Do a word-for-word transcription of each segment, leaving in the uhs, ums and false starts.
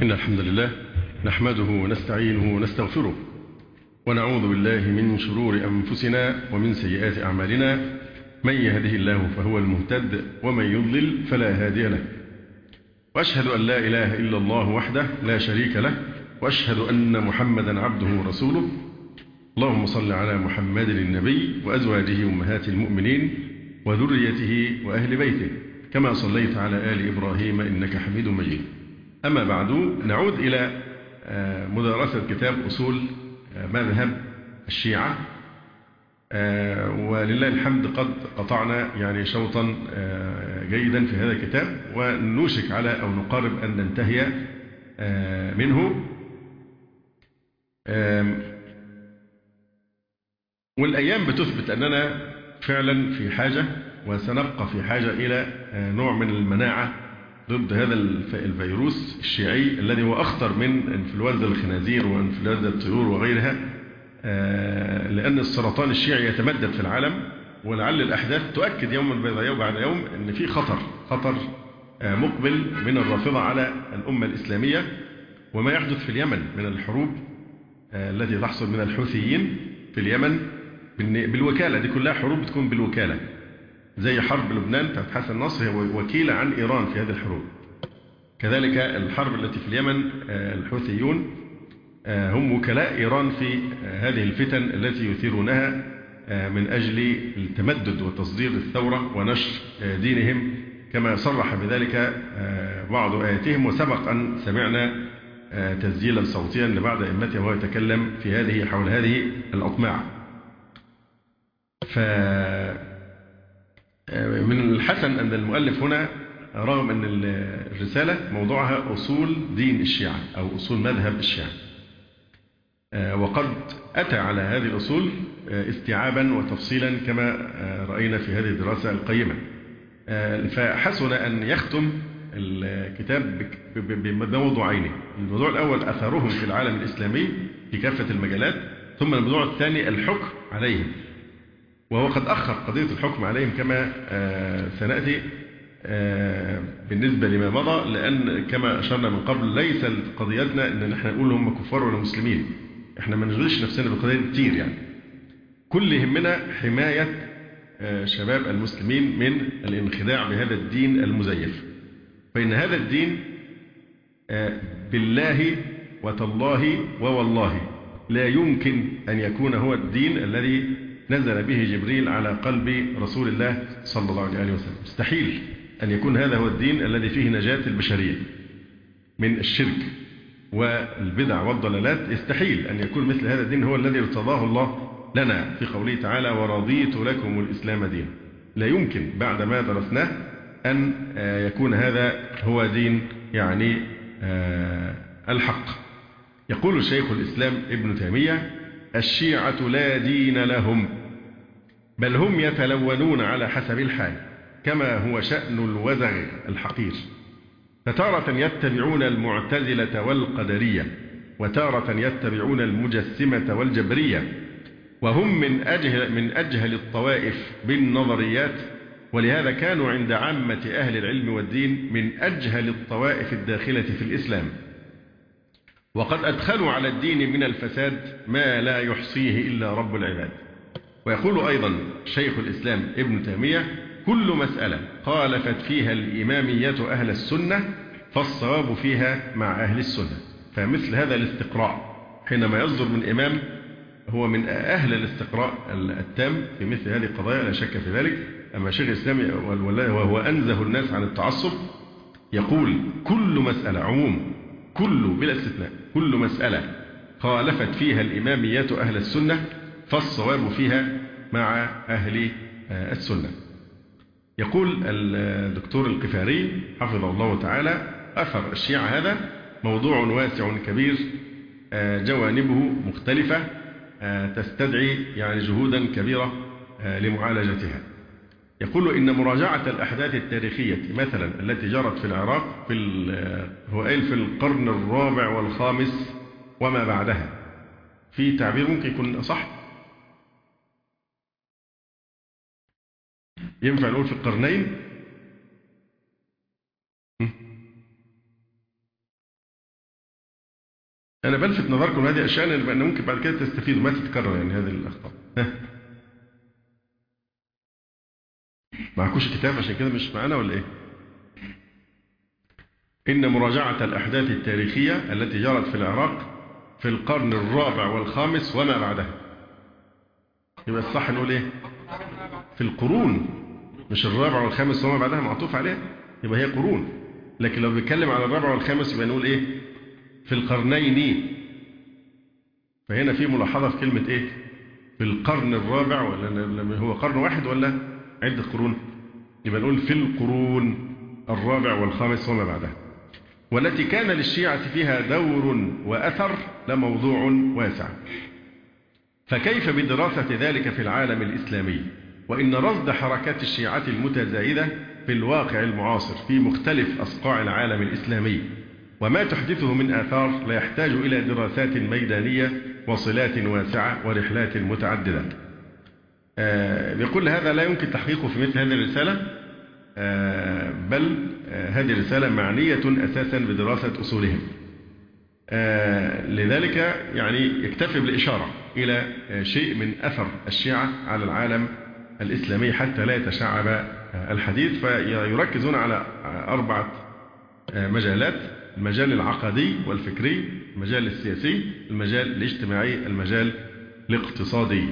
إن الحمد لله نحمده ونستعينه ونستغفره ونعوذ بالله من شرور أنفسنا ومن سيئات أعمالنا. من يهده الله فهو المهتد ومن يضلل فلا هادي له، وأشهد أن لا إله إلا الله وحده لا شريك له، وأشهد أن محمدا عبده ورسوله. اللهم صل على محمد النبي وأزواجه أمهات المؤمنين وذريته وأهل بيته كما صليت على آل إبراهيم إنك حميد مجيد. أما بعد، نعود إلى مدارسة كتاب أصول مذهب الشيعة، ولله الحمد قد قطعنا يعني شوطا جيدا في هذا الكتاب، ونوشك على أو نقارب أن ننتهي منه. والأيام بتثبت أننا فعلا في حاجة وسنبقى في حاجة إلى نوع من المناعة ضد هذا الفيروس الشيعي الذي هو أخطر من انفلونزا الخنازير وانفلونزا الطيور وغيرها، لأن السرطان الشيعي يتمدد في العالم، ولعل الأحداث تؤكد يوما يوم بعد يوم أن في خطر خطر مقبل من الرافضة على الأمة الإسلامية. وما يحدث في اليمن من الحروب التي تحصل من الحوثيين في اليمن بالوكالة، دي كلها حروب بتكون بالوكالة، زي حرب لبنان بتاعت حسن نصر هي وكيلة عن إيران في هذه الحروب. كذلك الحرب التي في اليمن الحوثيون هم وكلاء إيران في هذه الفتن التي يثيرونها من أجل التمدد وتصدير الثورة ونشر دينهم، كما صرح بذلك بعض آياتهم. وسبق أن سمعنا تسجيلا صوتيا لبعض أئمته وهو يتكلم في هذه حول هذه الأطماع. ف من الحسن أن المؤلف هنا رغم أن الرسالة موضوعها أصول دين الشيعة أو أصول مذهب الشيعة، وقد أتى على هذه الأصول استيعابا وتفصيلا كما رأينا في هذه الدراسة القيمة. فحسن أن يختم الكتاب بموضوعين: الموضوع الأول أثرهم في العالم الإسلامي في كافة المجالات، ثم الموضوع الثاني الحكم عليهم، وهو قد أخر قضية الحكم عليهم كما سنأتي بالنسبة لما مضى، لأن كما أشرنا من قبل ليس قضيتنا أن نحن نقول هم كفار ولا مسلمين، احنا ما نشغلش نفسنا بقضية كتير. يعني كل يهمنا حماية شباب المسلمين من الانخداع بهذا الدين المزيف، فإن هذا الدين بالله وتالله ووالله لا يمكن أن يكون هو الدين الذي نزل به جبريل على قلب رسول الله صلى الله عليه وسلم. مستحيل أن يكون هذا هو الدين الذي فيه نجاة البشرية من الشرك والبدع والضلالات. يستحيل أن يكون مثل هذا الدين هو الذي ارتضاه الله لنا في قوله تعالى: ورضيت لكم الإسلام دين. لا يمكن بعد ما درسناه أن يكون هذا هو دين يعني الحق. يقول شيخ الإسلام ابن تيمية: الشيعة لا دين لهم، بل هم يتلونون على حسب الحال، كما هو شأن الوزغ الحقير، فتارة يتبعون المعتزلة والقدرية، وتارة يتبعون المجسمة والجبرية، وهم من أجهل, من أجهل الطوائف بالنظريات، ولهذا كانوا عند عامة أهل العلم والدين من أجهل الطوائف الداخلة في الإسلام، وقد أدخلوا على الدين من الفساد ما لا يحصيه إلا رب العباد. ويقول أيضا شيخ الإسلام ابن تيمية: كل مسألة خالفت فيها الإمامية أهل السنة فالصواب فيها مع أهل السنة. فمثل هذا الاستقراء حينما يصدر من إمام هو من أهل الاستقراء التام في مثل هذه القضايا لا شك في ذلك. أما شيخ الإسلام وهو أنزه الناس عن التعصب يقول: كل مسألة، عموم كل بلا استثناء، كل مسألة خالفت فيها الإمامية أهل السنة فالصواب فيها مع أهل السنة. يقول الدكتور القفاري حفظه الله تعالى: أثر الشيعة هذا موضوع واسع كبير، جوانبه مختلفة تستدعي يعني جهودا كبيرة لمعالجتها. يقول: إن مراجعة الأحداث التاريخية مثلا التي جرت في العراق في هو قال في القرن الرابع والخامس وما بعدها، في تعبير ممكن يكون أصح، ينفع نقول في القرنين أنا بلفت نظركم هذه أشياء أن ممكن بعد كده تستفيدوا ما تتكرر يعني هذه الأخطاء. معكوش كتاب عشان كده مش معانا ولا إيه؟ إن مراجعة الأحداث التاريخية التي جرت في العراق في القرن الرابع والخامس وما بعدها. يبقى الصح نقول إيه؟ في القرون، مش الرابع والخامس وما بعدها معطوف عليه، يبقى هي قرون. لكن لو بيتكلم على الرابع والخامس يبقى نقول إيه؟ في القرنين. فهنا في ملاحظة في كلمة إيه؟ في القرن الرابع، ولا هو قرن واحد ولا عدة قرون؟ يبقى نقول في القرون الرابع والخامس وما بعدها. والتي كان للشيعة فيها دور وأثر لموضوع واسع. فكيف بدراسة ذلك في العالم الإسلامي؟ وإن رصد حركات الشيعة المتزايدة في الواقع المعاصر في مختلف أصقاع العالم الإسلامي وما تحدثه من آثار لا يحتاج إلى دراسات ميدانية وصلات واسعة ورحلات متعددة. آه بيقول هذا لا يمكن تحقيقه في مثل هذه الرسالة، آه بل آه هذه الرسالة معنية أساسا بدراسة أصولهم. آه لذلك يعني يكتفي بالإشارة إلى آه شيء من أثر الشيعة على العالم الإسلامي حتى لا يتشعب آه الحديث. فيركزون على أربعة آه مجالات: المجال العقدي والفكري، المجال السياسي، المجال الاجتماعي، المجال الاقتصادي.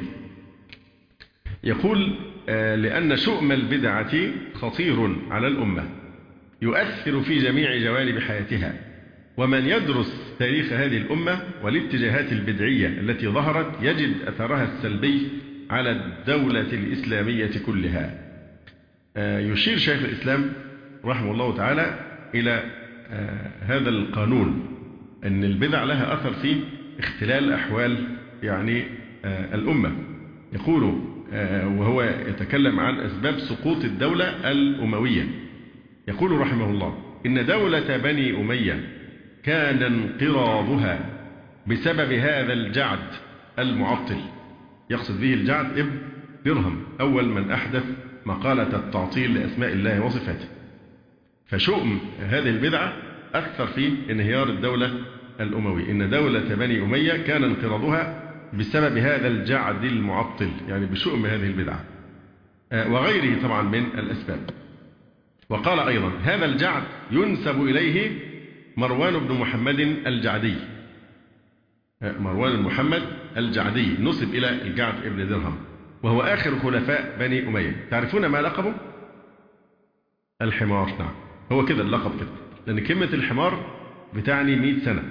يقول آه لأن شؤم البدعة خطير على الأمة يؤثر في جميع جوانب حياتها، ومن يدرس تاريخ هذه الأمة والاتجاهات البدعية التي ظهرت يجد أثرها السلبي على الدولة الإسلامية كلها. آه يشير شيخ الإسلام رحمه الله تعالى إلى آه هذا القانون، أن البدع لها أثر في اختلال أحوال يعني آه الأمة. يقول آه وهو يتكلم عن أسباب سقوط الدولة الأموية. يقول رحمه الله: إن دولة بني أمية كان انقراضها بسبب هذا الجعد المعطل. يقصد به الجعد ابن درهم، أول من أحدث مقالة التعطيل لأسماء الله وصفاته. فشؤم هذه البدعة أكثر في انهيار الدولة الأموية. إن دولة بني أمية كان انقراضها بسبب هذا الجعد المعطل، يعني بشؤم هذه البدعة وغيره طبعا من الأسباب. وقال أيضا: هذا الجعد ينسب إليه مروان بن محمد الجعدي. مروان بن محمد الجعدي نسب إلى الجعد ابن درهم، وهو آخر خلفاء بني أمية. تعرفون ما لقبه؟ الحمار. نعم، هو كده اللقب كده، لأن كلمة الحمار بتعني مئة سنة.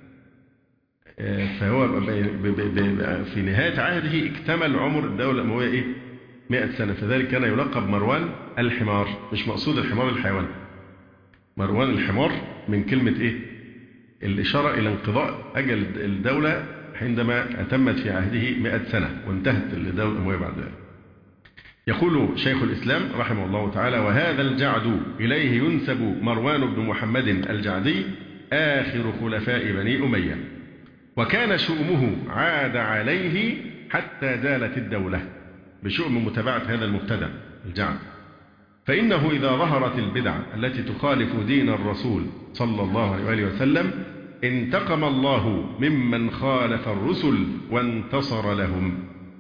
فهو في نهاية عهده اكتمل عمر الدولة الأموية إيه؟ مئة سنة، فذلك كان يلقب مروان الحمار. مش مقصود الحمار الحيوان، مروان الحمار من كلمة إيه؟ الإشارة إلى انقضاء أجل الدولة عندما أتمت في عهده مئة سنة وانتهت الدولة الأموية بعد ذلك. يقول شيخ الإسلام رحمه الله تعالى: وهذا الجعد إليه ينسب مروان بن محمد الجعدي آخر خلفاء بني أمية، وكان شؤمه عاد عليه حتى زالت الدولة بشؤم متابعة هذا المبتدع الجعد. فإنه إذا ظهرت البدع التي تخالف دين الرسول صلى الله عليه وآله وسلم انتقم الله ممن خالف الرسل وانتصر لهم.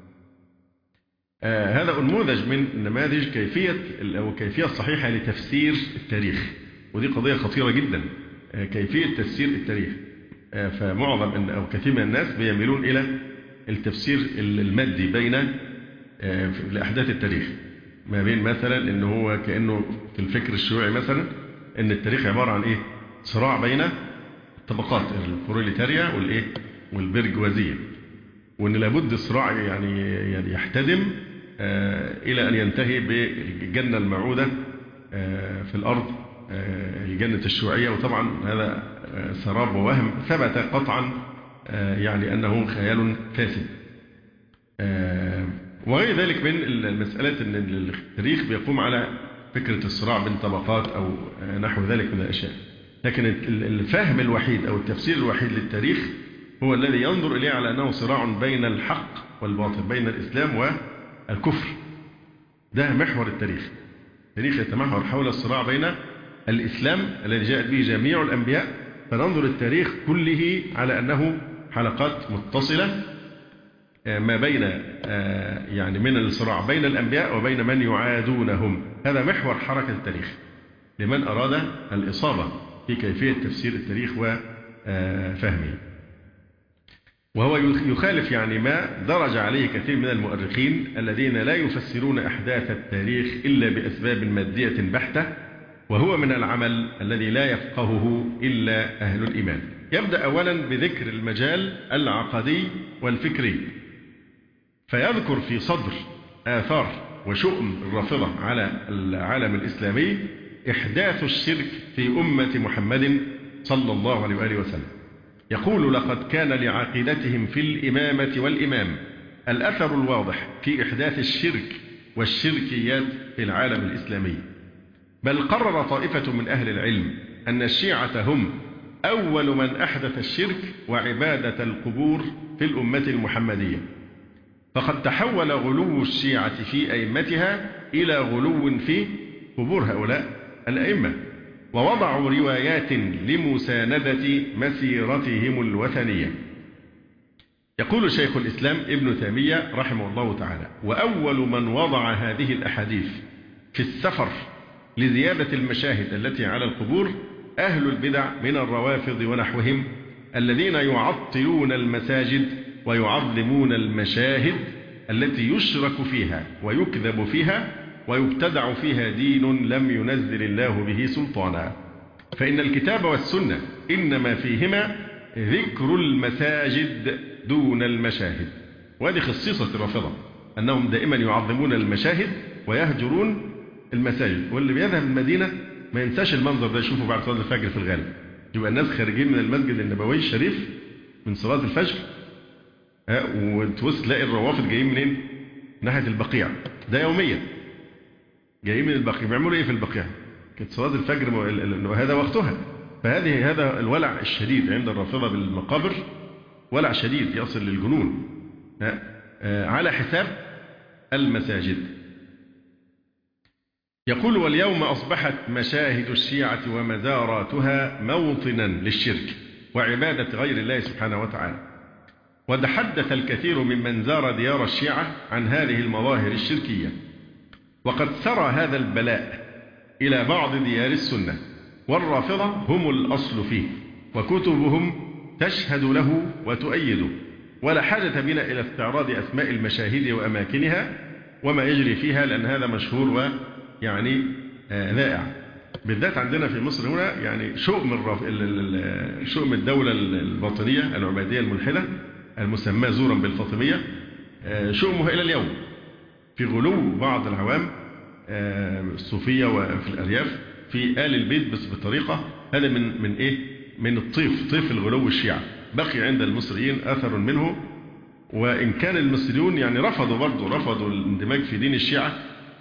آه هذا نموذج من نماذج كيفية أو كيفية صحيحة لتفسير التاريخ، ودي قضية خطيرة جدا. آه كيفية تفسير التاريخ. آه فمعظم أو كثير من الناس بيميلون إلى التفسير المادي بين آه لأحداث التاريخ، ما بين مثلا إنه هو كأنه في الفكر الشيوعي مثلا إن التاريخ عبارة عن إيه؟ صراع بين الطبقات البروليتاريا والإيه؟ والبرجوازية، وإن لابد الصراع يعني يعني يحتدم آه إلى أن ينتهي بالجنة الموعودة آه في الأرض، آه جنة الشيوعية. وطبعا هذا آه سراب ووهم ثبت قطعا آه يعني أنه خيال فاسد. آه وغير ذلك من المسألة أن التاريخ بيقوم على فكرة الصراع بين طبقات أو نحو ذلك من الأشياء. لكن الفهم الوحيد أو التفسير الوحيد للتاريخ هو الذي ينظر إليه على أنه صراع بين الحق والباطل، بين الإسلام والكفر. ده محور التاريخ. التاريخ يتمحور حول الصراع بين الإسلام الذي جاءت به جميع الأنبياء فننظر التاريخ كله على أنه حلقات متصلة ما بين يعني من الصراع بين الأنبياء وبين من يعادونهم. هذا محور حركة التاريخ لمن أراد الإصابة في كيفية تفسير التاريخ وفهمه. وهو يخالف يعني ما درج عليه كثير من المؤرخين الذين لا يفسرون أحداث التاريخ إلا بأسباب مادية بحتة، وهو من العمل الذي لا يفقهه إلا أهل الإيمان. يبدأ أولا بذكر المجال العقدي والفكري، فيذكر في صدر آثار وشؤم الرافضة على العالم الإسلامي إحداث الشرك في أمة محمد صلى الله عليه وآله وسلم. يقول: لقد كان لعقيدتهم في الإمامة والإمام الأثر الواضح في إحداث الشرك والشركيات في العالم الإسلامي، بل قرر طائفة من أهل العلم أن الشيعة هم أول من أحدث الشرك وعبادة القبور في الأمة المحمدية، فقد تحول غلو الشيعة في أئمتها إلى غلو في قبور هؤلاء الأئمة، ووضعوا روايات لمساندة مسيرتهم الوثنية. يقول شيخ الإسلام ابن تيمية رحمه الله تعالى: وأول من وضع هذه الأحاديث في السفر لزيادة المشاهد التي على القبور أهل البدع من الروافض ونحوهم، الذين يعطلون المساجد ويعظمون المشاهد التي يشرك فيها ويكذب فيها ويبتدع فيها دين لم ينزل الله به سلطانا، فإن الكتاب والسنة إنما فيهما ذكر المساجد دون المشاهد. وهذه خصيصة الرافضة، أنهم دائما يعظمون المشاهد ويهجرون المساجد. واللي بيذهب المدينة ما ينساش المنظر ده، يشوفه بعد صلاة الفجر في الغالب، يبقى الناس خارجين من المسجد النبوي الشريف من صلاة الفجر، وتبص تلاقي الروافض جايين منين؟ ناحية البقيع. ده يوميا جايين من البقيع. بيعملوا ايه في البقيع؟ كانت صلاة الفجر وهذا وقتها. فهذه هذا الولع الشديد عند الرافضة بالمقابر، ولع شديد يصل للجنون على حساب المساجد. يقول: واليوم أصبحت مشاهد الشيعة ومزاراتها موطنا للشرك وعبادة غير الله سبحانه وتعالى، وتحدث الكثير ممن زار ديار الشيعة عن هذه المظاهر الشركية، وقد سرى هذا البلاء إلى بعض ديار السنة، والرافضة هم الأصل فيه، وكتبهم تشهد له وتؤيده، ولا حاجة بنا إلى استعراض أسماء المشاهد وأماكنها وما يجري فيها، لأن هذا مشهور ويعني ذائع. بالذات عندنا في مصر هنا يعني شؤم الرف... شؤم الدولة الباطنية العبادية الملحدة المسمى زورا بالفاطمية، شؤمها إلى اليوم في غلو بعض العوام الصوفية وفي الأرياف في آل البيت، بس بطريقة هذا من من إيه؟ من الطيف، طيف الغلو الشيعة. بقي عند المصريين أثر منه، وإن كان المصريون يعني رفضوا برضه رفضوا الاندماج في دين الشيعة،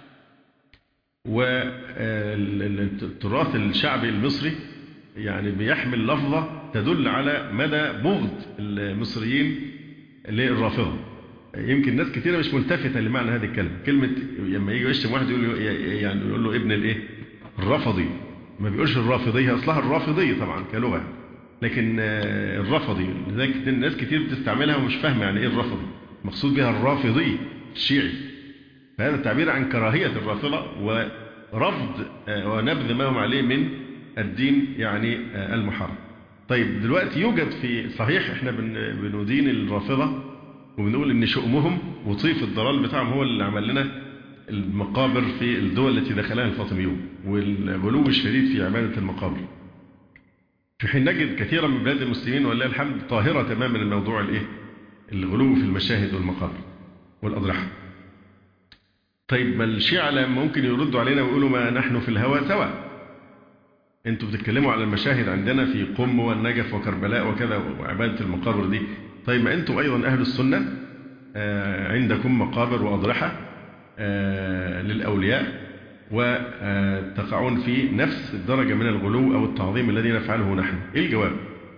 والتراث الشعبي المصري يعني بيحمل لفظة تدل على مدى بغض المصريين للرافضة. يمكن ناس كثيرة مش ملتفتة لمعنى هذه الكلمة. كلمة لما يجي يشتم واحد يقول له يعني يقول له ابن الايه؟ الرافضي. ما بيقولش الرافضية، اصلها الرافضية طبعا كلغة، لكن الرافضي لذلك ناس كثير بتستعملها ومش فاهمة يعني ايه الرافضي، مقصود بها الرافضي الشيعي. فهذا التعبير عن كراهية الرافضة ورفض ونبذ ما هم عليه من الدين يعني المحرم. طيب دلوقتي يوجد في صحيح احنا بندين الرافضة وبنقول ان شؤمهم وطيف الضلال بتاعهم هو اللي عمل لنا المقابر في الدول التي دخلها الفاطميون والغلو الشديد في عبادة المقابر، في حين نجد كثيرا من بلاد المسلمين ولله الحمد طاهرة تماما الموضوع الايه؟ الغلو في المشاهد والمقابر والأضرحة. طيب ما الشيعة لما ممكن يردوا علينا ويقولوا ما نحن في الهوى سواء، انتوا بتتكلموا على المشاهد عندنا في قم والنجف وكربلاء وكذا وعبادة المقابر دي، طيب ما انتم أيضا أهل السنة عندكم مقابر وأضرحة للأولياء وتقعون في نفس الدرجة من الغلو أو التعظيم الذي نفعله نحن. إيه الجواب؟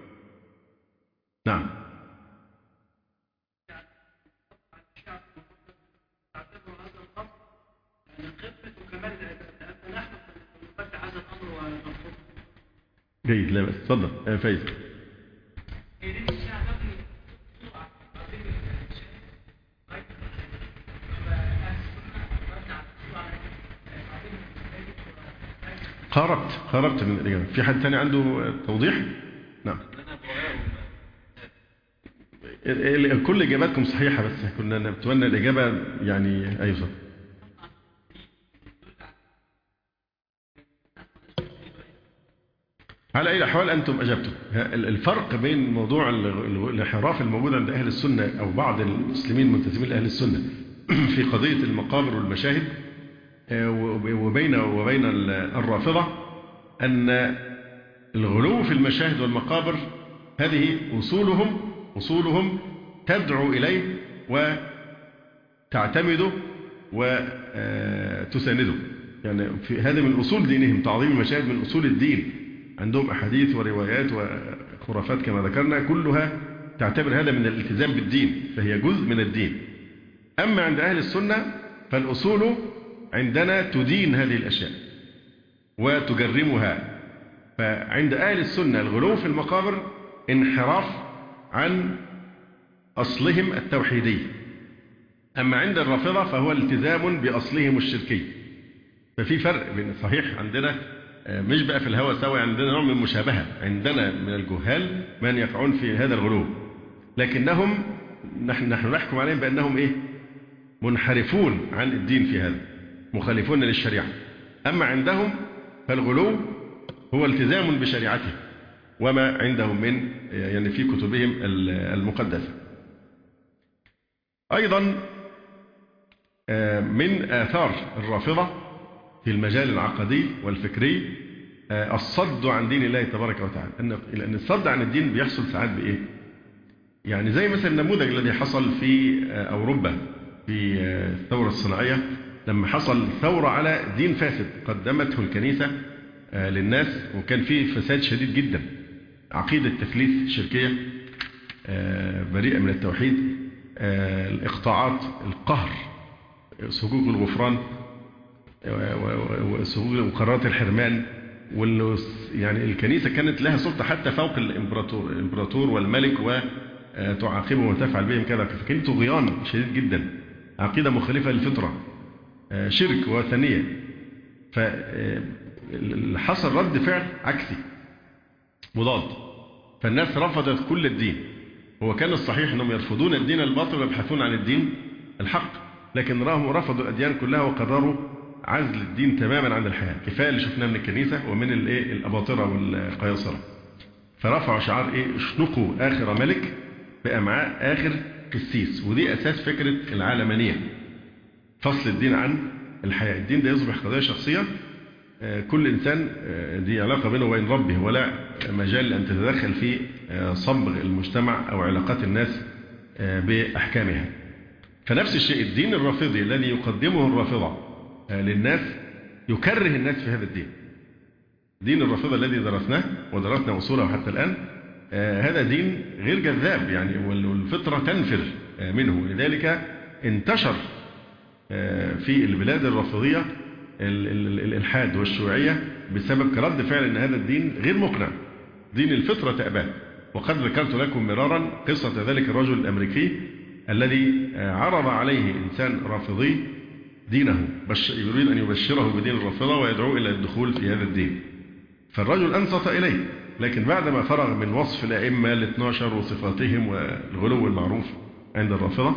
نعم. جيد، لا بس اتفضل يا فايز. قاربت قاربت من الإجابة. في حد ثاني عنده توضيح؟ نعم. كل إجاباتكم صحيحة، بس كنا نتمنى الإجابة يعني أيضا. على أي الأحوال أنتم أجبتم. الفرق بين موضوع الانحراف الموجود عند أهل السنة أو بعض المسلمين المنتسبين لأهل السنة في قضية المقابر والمشاهد وبين وبين الرافضة أن الغلو في المشاهد والمقابر هذه أصولهم أصولهم تدعو إليه وتعتمده وتسانده. يعني في هذا من أصول دينهم، تعظيم المشاهد من أصول الدين. عندهم أحاديث وروايات وخرافات كما ذكرنا كلها تعتبر هذا من الالتزام بالدين، فهي جزء من الدين. أما عند أهل السنة فالأصول عندنا تدين هذه الأشياء وتجرمها. فعند أهل السنة الغلو في المقابر انحراف عن أصلهم التوحيدي، أما عند الرافضة فهو التزام بأصلهم الشركي. ففي فرق بين صحيح عندنا مش بقى في الهوى سوي، عندنا نوع من المشابهة، عندنا من الجهال من يقعون في هذا الغلو، لكنهم نحن نحن نحكم عليهم بأنهم إيه؟ منحرفون عن الدين في هذا، مخالفون للشريعة. أما عندهم فالغلو هو التزام بشريعته وما عندهم من يعني في كتبهم المقدسة. أيضا من آثار الرافضة في المجال العقدي والفكري الصد عن دين الله تبارك وتعالى. لأن الصد عن الدين بيحصل ساعات بإيه؟ يعني زي مثلا النموذج الذي حصل في أوروبا في الثورة الصناعية، لما حصل ثورة على دين فاسد قدمته الكنيسة للناس، وكان فيه فساد شديد جدا، عقيدة تثليث شركية بريئة من التوحيد، الإقطاعات، القهر، صكوك الغفران، وقرارات الحرمان. يعني الكنيسة كانت لها سلطة حتى فوق الإمبراطور الإمبراطور والملك، وتعاقبهم وتفعل بهم كذا. فكان طغيان شديد جدا، عقيدة مخالفة للفطرة، شرك وثنية. فحصل رد فعل عكسي مضاد، فالناس رفضت كل الدين. هو كان الصحيح أنهم يرفضون الدين الباطل ويبحثون عن الدين الحق، لكن راهم رفضوا الأديان كلها وقرروا عزل الدين تماما عن الحياة. كفاية اللي شفناه من الكنيسة ومن الأباطرة والقياصرة. فرفعوا شعار إيه؟ اشنقوا آخر ملك بأمعاء آخر قسيس. ودي أساس فكرة العالمانية، فصل الدين عن الحياة. الدين ده يصبح قضية شخصية، كل إنسان دي علاقة بينه وبين ربه، ولا مجال أن تتدخل في صبغ المجتمع أو علاقات الناس بأحكامها. فنفس الشيء الدين الرافضي الذي يقدمه الرافضة للناس يكره الناس في هذا الدين. دين الرافضة الذي درسناه ودرسنا أصوله حتى الآن هذا دين غير جذاب يعني، والفطرة تنفر منه. لذلك انتشر في البلاد الرافضية الإلحاد والشيوعية بسبب كرد فعل أن هذا الدين غير مقنع، دين الفطرة تأباه. وقد ذكرت لكم مرارا قصة ذلك الرجل الأمريكي الذي عرض عليه إنسان رافضي دينه، يريد أن يبشره بدين الرافضة ويدعو إلى الدخول في هذا الدين. فالرجل أنصت إليه، لكن بعدما فرغ من وصف الأئمة الاثنى عشر وصفاتهم والغلو المعروف عند الرافضة،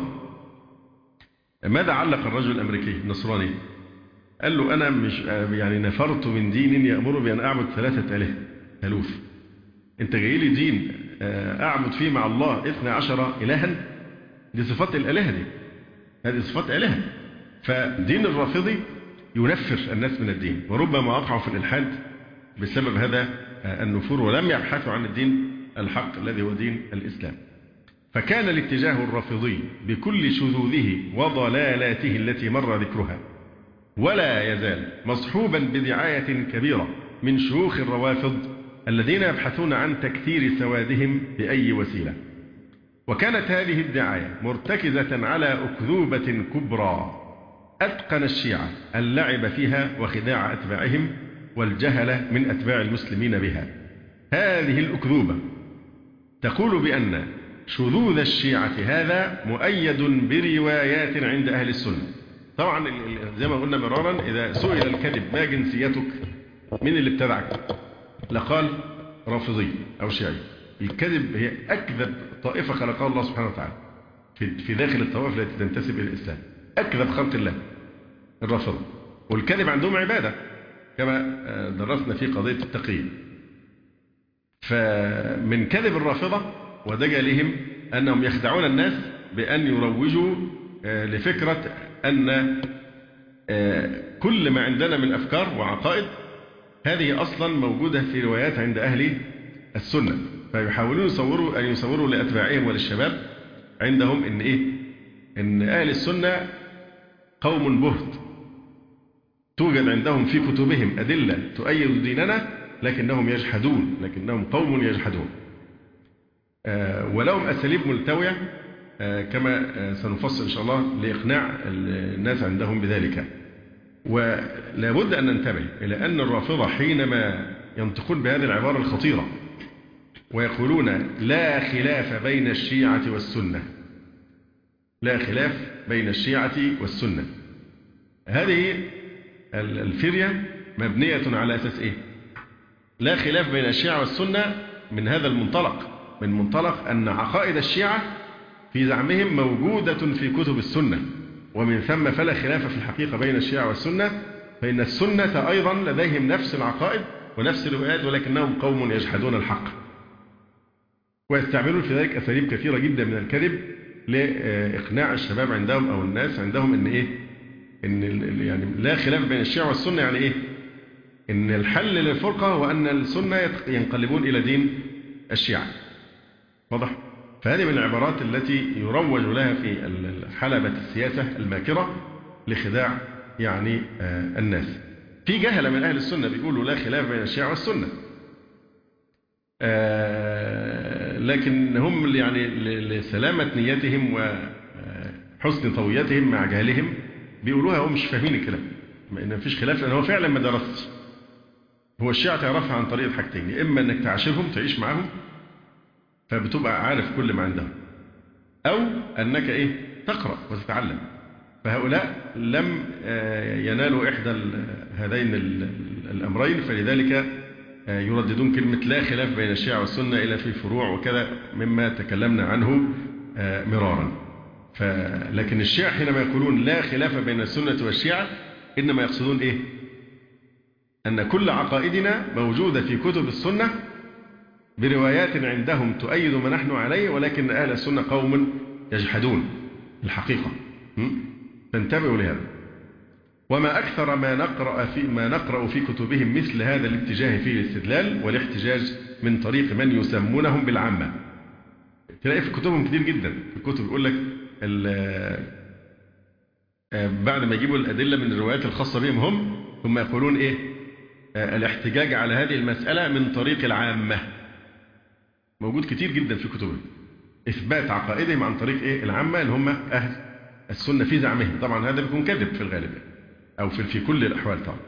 ماذا علق الرجل الأمريكي النصراني؟ قال له أنا مش يعني نفرت من دين يأمر بأن أعبد ثلاثة آلهة ثالوث. أنت جاي لي دين أعبد فيه مع الله اثنى عشر إلها؟ دي صفات الآلهة، دي هذه صفات آلهة. فدين الرافضي ينفر الناس من الدين، وربما وقعوا في الإلحاد بسبب هذا النفور، ولم يبحثوا عن الدين الحق الذي هو دين الإسلام. فكان الاتجاه الرافضي بكل شذوذه وضلالاته التي مر ذكرها ولا يزال مصحوبا بدعاية كبيرة من شيوخ الروافض الذين يبحثون عن تكثير سوادهم بأي وسيلة. وكانت هذه الدعاية مرتكزة على أكذوبة كبرى أتقن الشيعة اللعب فيها وخداع أتباعهم والجهلة من أتباع المسلمين بها. هذه الأكذوبة تقول بأن شذوذ الشيعة هذا مؤيد بروايات عند أهل السنة. طبعا زي ما قلنا مرارا، إذا سئل الكذب ما جنسيتك، من اللي ابتدعك؟ لقال رافضي أو شيعي. الكذب هي أكذب طائفة خلقها الله سبحانه وتعالى في داخل الطوائف التي تنتسب إلى الإسلام. أكذب خلق الله الرافضة، والكذب عندهم عبادة كما درسنا في قضية التقية. فمن كذب الرافضة ودجلهم أنهم يخدعون الناس بأن يروجوا لفكرة أن كل ما عندنا من أفكار وعقائد هذه أصلا موجودة في روايات عند أهل السنة، فيحاولون يصوروا أن يصوروا لأتباعهم وللشباب عندهم إن إيه؟ إن أهل السنة قوم بهت، توجد عندهم في كتبهم أدلة تؤيد ديننا لكنهم يجحدون، لكنهم قوم يجحدون. آه ولهم أساليب ملتوية آه كما آه سنفصل إن شاء الله لإقناع الناس عندهم بذلك. ولا بد أن ننتبه إلى أن الرافضة حينما ينطقون بهذه العبارة الخطيرة ويقولون لا خلاف بين الشيعة والسنة، لا خلاف بين الشيعة والسنة، هذه الفرية مبنية على أساس إيه؟ لا خلاف بين الشيعة والسنة من هذا المنطلق، من منطلق أن عقائد الشيعة في زعمهم موجودة في كتب السنة، ومن ثم فلا خلاف في الحقيقة بين الشيعة والسنة، فإن السنة أيضا لديهم نفس العقائد ونفس الروايات ولكنهم قوم يجحدون الحق، ويستعملون في ذلك أساليب كثيرة جدا من الكذب لإقناع الشباب عندهم أو الناس عندهم إن إيه؟ إن يعني لا خلاف بين الشيعة والسنة، يعني إيه؟ إن الحل للفرقة هو أن السنة ينقلبون إلى دين الشيعة. واضح؟ فهذه من العبارات التي يروج لها في حلبة السياسة الماكرة لخداع يعني آه الناس. في جهلة من أهل السنة بيقولوا لا خلاف بين الشيعة والسنة، آه لكن هم يعني لسلامة نيتهم وحسن طويتهم مع جهلهم بيقولوها هم مش فاهمين الكلام، ما مفيش خلاف، لأن هو فعلا ما درسش. هو الشيعة تعرفها عن طريق الحاجتين، يا إما أنك تعاشرهم تعيش معهم فبتبقى عارف كل ما عندهم، أو أنك إيه تقرأ وتتعلم. فهؤلاء لم ينالوا إحدى هذين الأمرين، فلذلك يرددون كلمة لا خلاف بين الشيعة والسنة إلا في فروع وكذا مما تكلمنا عنه مرارا. لكن الشيعة حينما يقولون لا خلاف بين السنة والشيعة إنما يقصدون إيه؟ أن كل عقائدنا موجودة في كتب السنة بروايات عندهم تؤيد ما نحن عليه، ولكن أهل السنة قوم يجحدون الحقيقة. فانتبهوا لهذا. وما أكثر ما نقرأ في ما نقرأ في كتبهم مثل هذا الاتجاه في الاستدلال والاحتجاج من طريق من يسمونهم بالعامة. تلاقي في كتبهم كتير جدا، في الكتب يقول لك بعد ما يجيبوا الأدلة من الروايات الخاصة بهم هم ثم يقولون إيه؟ الاحتجاج على هذه المسألة من طريق العامة. موجود كتير جدا في كتبهم إثبات عقائدهم عن طريق إيه؟ العامة اللي هم أهل السنة في زعمهم. طبعا هذا بيكون كذب في الغالب أو في, في كل الأحوال. طبعا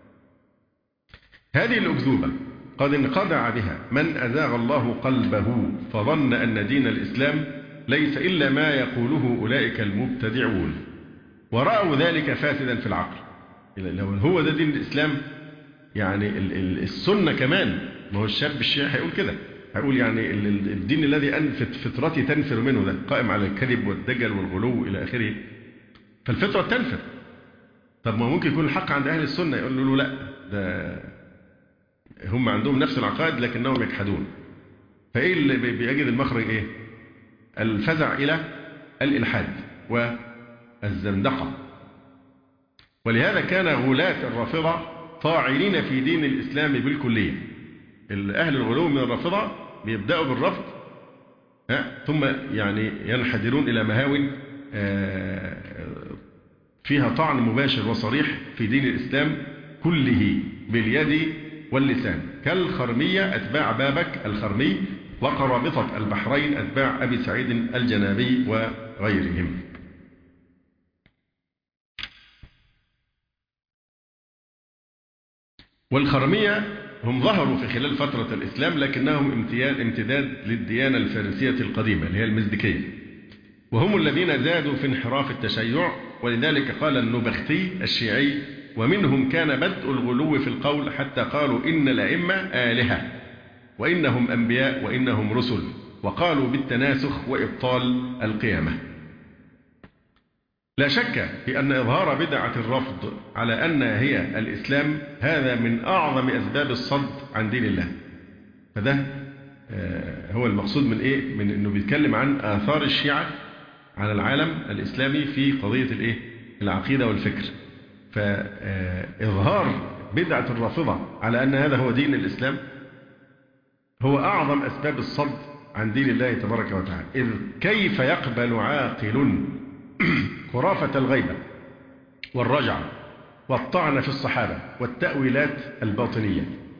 هذه الأكذوبة قد انقطع بها من أزاغ الله قلبه فظن أن دين الإسلام ليس إلا ما يقوله أولئك المبتدعون، ورأوا ذلك فاسدا في العقل. لو هو ده دين الإسلام يعني السنة كمان، ما هو الشاب الشيعي هيقول كده، هيقول يعني الدين الذي أنفت فطرتي تنفر منه ده قائم على الكذب والدجل والغلو إلى آخره، فالفطرة تنفر. طب ما ممكن يكون الحق عند أهل السنة، يقول له لا ده هم عندهم نفس العقائد لكنهم يجحدون. فإيه اللي بيجد المخرج إيه؟ الفزع إلى الإلحاد والزندقة. ولهذا كان غلاة الرافضة طاعنين في دين الإسلام بالكلية. أهل الغلو من الرافضة بيبدأوا بالرفض ثم يعني ينحدرون إلى مهاو فيها طعن مباشر وصريح في دين الإسلام كله باليد واللسان، كالخرمية أتباع بابك الخرمي وقرابطة البحرين أتباع أبي سعيد الجنابي وغيرهم. والخرمية هم ظهروا في خلال فترة الإسلام لكنهم امتداد للديانة الفارسية القديمة اللي هي المزدكية، وهم الذين زادوا في انحراف التشيع. ولذلك قال النبختي الشيعي: ومنهم كان بدء الغلو في القول حتى قالوا إن الأئمة آلهة وإنهم أنبياء وإنهم رسل، وقالوا بالتناسخ وإبطال القيامة. لا شك في أن إظهار بدعة الرفض على أن هي الإسلام هذا من أعظم أسباب الصد عن دين الله. فده هو المقصود من إيه؟ من إنه بيتكلم عن آثار الشيعة على العالم الإسلامي في قضية الإيه؟ العقيدة والفكر. فإظهار بدعة الرافضة على أن هذا هو دين الإسلام هو أعظم أسباب الصد عن دين الله تبارك وتعالى. إذ كيف يقبل عاقل خرافة الغيبة والرجعة والطعن في الصحابة والتأويلات الباطنية؟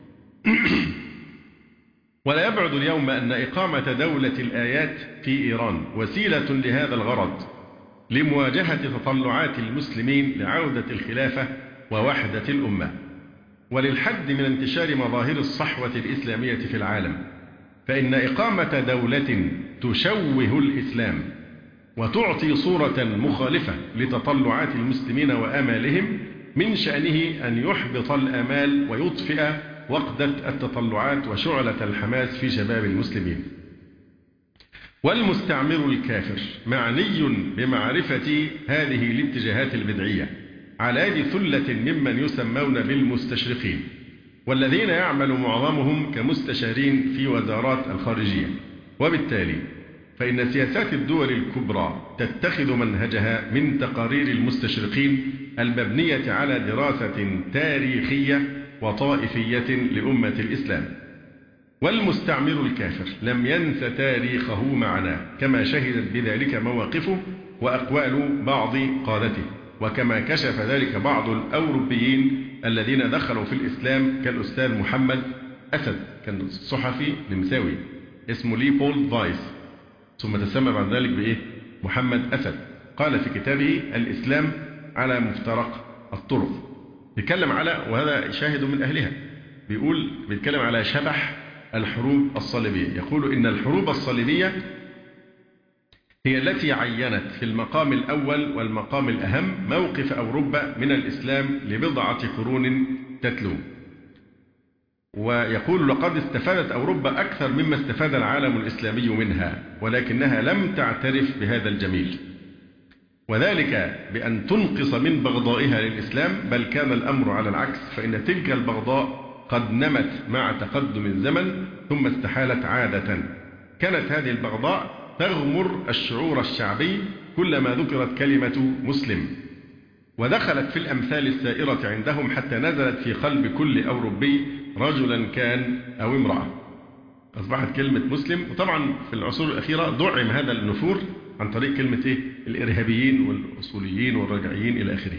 ولا يبعد اليوم أن إقامة دولة الآيات في إيران وسيلة لهذا الغرض، لمواجهة تطلعات المسلمين لعودة الخلافة ووحدة الأمة، وللحد من انتشار مظاهر الصحوة الإسلامية في العالم. فإن إقامة دولة تشوه الإسلام وتعطي صورة مخالفة لتطلعات المسلمين وآمالهم من شأنه أن يحبط الآمال ويطفئ وقدة التطلعات وشعلة الحماس في شباب المسلمين. والمستعمر الكافر معني بمعرفة هذه الاتجاهات البدعية على يد ثلة ممن يسمون بالمستشرقين، والذين يعمل معظمهم كمستشارين في وزارات الخارجية. وبالتالي فإن سياسات الدول الكبرى تتخذ منهجها من تقارير المستشرقين المبنية على دراسة تاريخية وطائفية لأمة الإسلام. والمستعمر الكافر لم ينس تاريخه معنا، كما شهدت بذلك مواقفه وأقوال بعض قادته، وكما كشف ذلك بعض الأوروبيين الذين دخلوا في الإسلام كالأستاذ محمد أسد، كان صحفي نمساوي اسمه ليبولد فايس، ثم تسمى بعد ذلك بإيه؟ محمد أسد. قال في كتابه الإسلام على مفترق الطرق، بيتكلم على، وهذا شاهد من أهلها، بيقول بيتكلم على شبح الحروب الصليبية. يقول إن الحروب الصليبية هي التي عينت في المقام الأول والمقام الأهم موقف أوروبا من الإسلام لبضعة قرون تتلو. ويقول لقد استفادت أوروبا أكثر مما استفاد العالم الإسلامي منها، ولكنها لم تعترف بهذا الجميل، وذلك بأن تنقص من بغضائها للإسلام، بل كان الأمر على العكس، فإن تلك البغضاء قد نمت مع تقدم الزمن ثم استحالت عادة. كانت هذه البغضاء تغمر الشعور الشعبي كلما ذكرت كلمة مسلم، ودخلت في الأمثال السائرة عندهم حتى نزلت في قلب كل أوروبي رجلا كان أو امرأة. أصبحت كلمة مسلم، وطبعا في العصور الأخيرة دعم هذا النفور عن طريق كلمة إيه؟ الإرهابيين والأصوليين والرجعيين إلى آخره.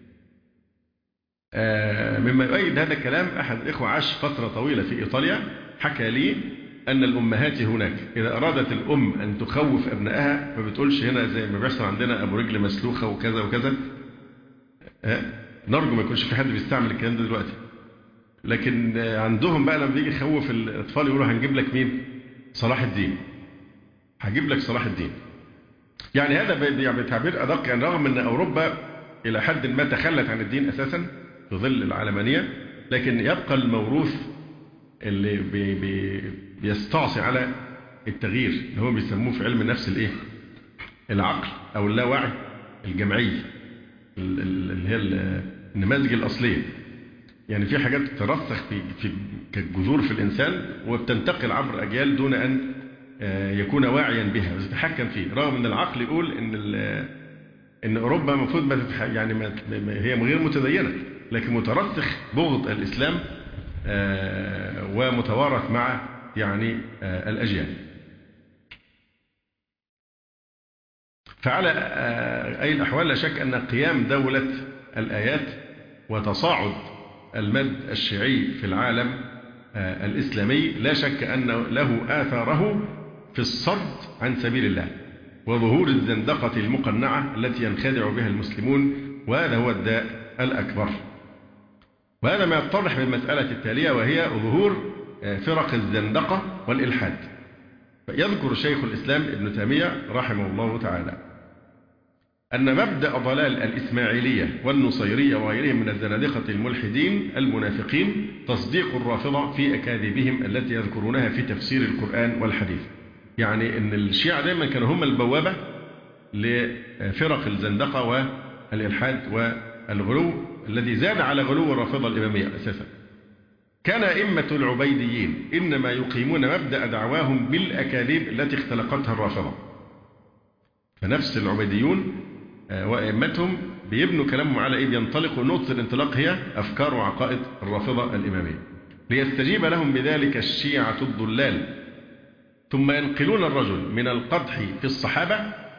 آه مما يؤيد هذا الكلام أحد الإخوة عاش فترة طويلة في إيطاليا، حكى لي أن الأمهات هناك إذا أرادت الأم أن تخوف أبنائها ما بتقولش هنا زي ما بيحصل عندنا أبو رجل مسلوخة وكذا وكذا. آه نرجو ما يكونش في حد بيستعمل الكلام ده دلوقتي، لكن آه عندهم بقى لما بيجي يخوف الأطفال يقولوا هنجيب لك مين؟ صلاح الدين، هجيب لك صلاح الدين. يعني هذا بتعبير أدق، يعني رغم أن أوروبا إلى حد ما تخلت عن الدين أساسا في ظل العلمانية، لكن يبقى الموروث اللي بي بي بيستعصي على التغيير اللي هم بيسموه في علم النفس الايه؟ العقل او اللاوعي الجمعي، اللي هي النماذج الاصليه. يعني في حاجات ترسخ في في كجذور في الانسان وبتنتقل عبر اجيال دون ان يكون واعيا بها ويتحكم فيه، رغم ان العقل يقول ان ان اوروبا المفروض ما يعني ما هي غير متدينه، لكن مترسخ بغض الاسلام ومتوارث مع يعني الأجيال. فعلى أي الأحوال لا شك أن قيام دولة الآيات وتصاعد المد الشيعي في العالم الإسلامي لا شك أن له آثاره في الصد عن سبيل الله وظهور الزندقة المقنعة التي ينخدع بها المسلمون، وهذا هو الداء الأكبر. وهذا ما يتضح من المسألة التالية، وهي ظهور فرق الزندقة والإلحاد. يذكر شيخ الإسلام ابن تيمية رحمه الله تعالى أن مبدأ ضلال الإسماعيلية والنصيرية وغيرهم من الزنادقة الملحدين المنافقين تصديق الرافضة في أكاذيبهم التي يذكرونها في تفسير القرآن والحديث. يعني أن الشيعة دائما كانوا هم البوابة لفرق الزندقة والإلحاد والغلو الذي زاد على غلو الرافضة الإمامية أساسا. كان أئمة العبيديين إنما يقيمون مبدأ دعواهم بالأكاذيب التي اختلقتها الرافضة. فنفس العبيديون وأئمتهم بيبنوا كلامهم على إيه؟ بينطلقوا نقطة الانطلاق هي أفكار وعقائد الرافضة الإمامية، ليستجيب لهم بذلك الشيعة الضلال، ثم ينقلون الرجل من القدح في الصحابة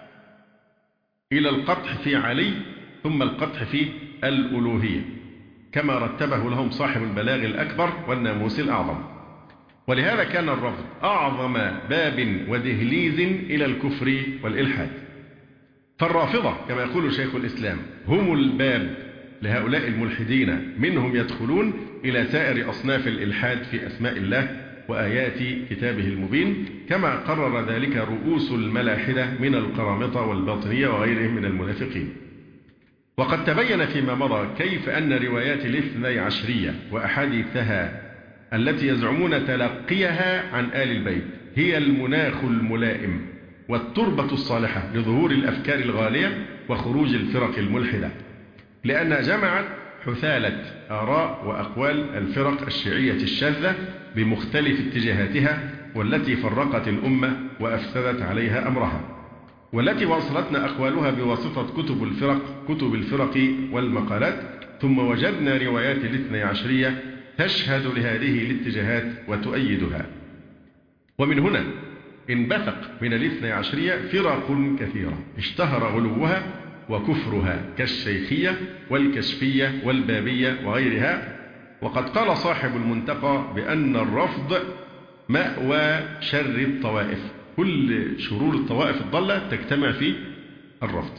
إلى القدح في علي، ثم القدح في الألوهية، كما رتبه لهم صاحب البلاغ الأكبر والناموس الأعظم. ولهذا كان الرفض أعظم باب ودهليز إلى الكفر والإلحاد. فالرافضة كما يقول شيخ الإسلام هم الباب لهؤلاء الملحدين، منهم يدخلون إلى سائر أصناف الإلحاد في أسماء الله وآيات كتابه المبين، كما قرر ذلك رؤوس الملاحدة من القرامطة والباطنية وغيرهم من المنافقين. وقد تبين فيما مضى كيف أن روايات الاثني عشرية وأحاديثها التي يزعمون تلقيها عن آل البيت هي المناخ الملائم والتربة الصالحة لظهور الأفكار الغالية وخروج الفرق الملحدة، لأنها جمعت حثالة آراء وأقوال الفرق الشيعية الشاذة بمختلف اتجاهاتها، والتي فرقت الأمة وأفسدت عليها أمرها، والتي وصلتنا أقوالها بواسطة كتب الفرق كتب الفرق والمقالات. ثم وجدنا روايات الاثني عشرية تشهد لهذه الاتجاهات وتؤيدها. ومن هنا انبثق من الاثني عشرية فرق كثيرة اشتهر غلوها وكفرها كالشيخية والكشفية والبابية وغيرها. وقد قال صاحب المنتقى بأن الرفض مأوى شر الطوائف، كل شرور الطوائف الضالة تجتمع في الرفض.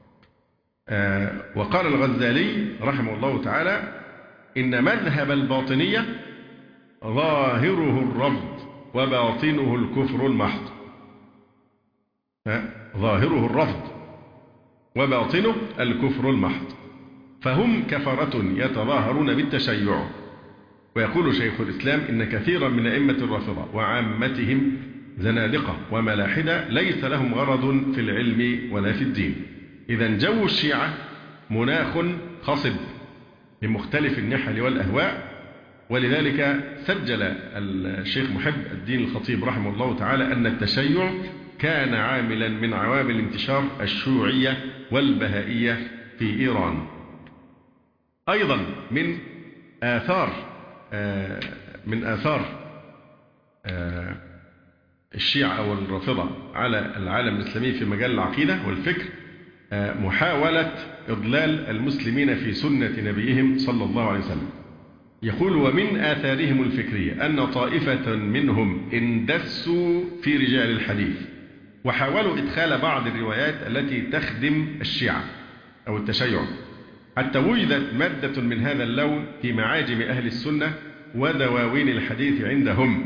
آه وقال الغزالي رحمه الله تعالى إن مذهب الباطنية ظاهره الرفض وباطنه الكفر المحض. ظاهره الرفض وباطنه الكفر المحض، فهم كفرة يتظاهرون بالتشيع. ويقول شيخ الإسلام إن كثيرا من أئمة الرافضة وعامتهم زنادقة وملاحدة ليس لهم غرض في العلم ولا في الدين. إذن جو الشيعة مناخ خصب لمختلف النحل والأهواء. ولذلك سجل الشيخ محب الدين الخطيب رحمه الله تعالى أن التشيع كان عاملا من عوامل انتشار الشيوعية والبهائية في إيران. أيضا من آثار من آثار الشيعة والرافضة على العالم الإسلامي في مجال العقيدة والفكر محاولة إضلال المسلمين في سنة نبيهم صلى الله عليه وسلم. يقول ومن آثارهم الفكرية أن طائفة منهم اندسوا في رجال الحديث وحاولوا إدخال بعض الروايات التي تخدم الشيعة أو التشيع، حتى وجدت مادة من هذا اللون في معاجم أهل السنة ودواوين الحديث عندهم.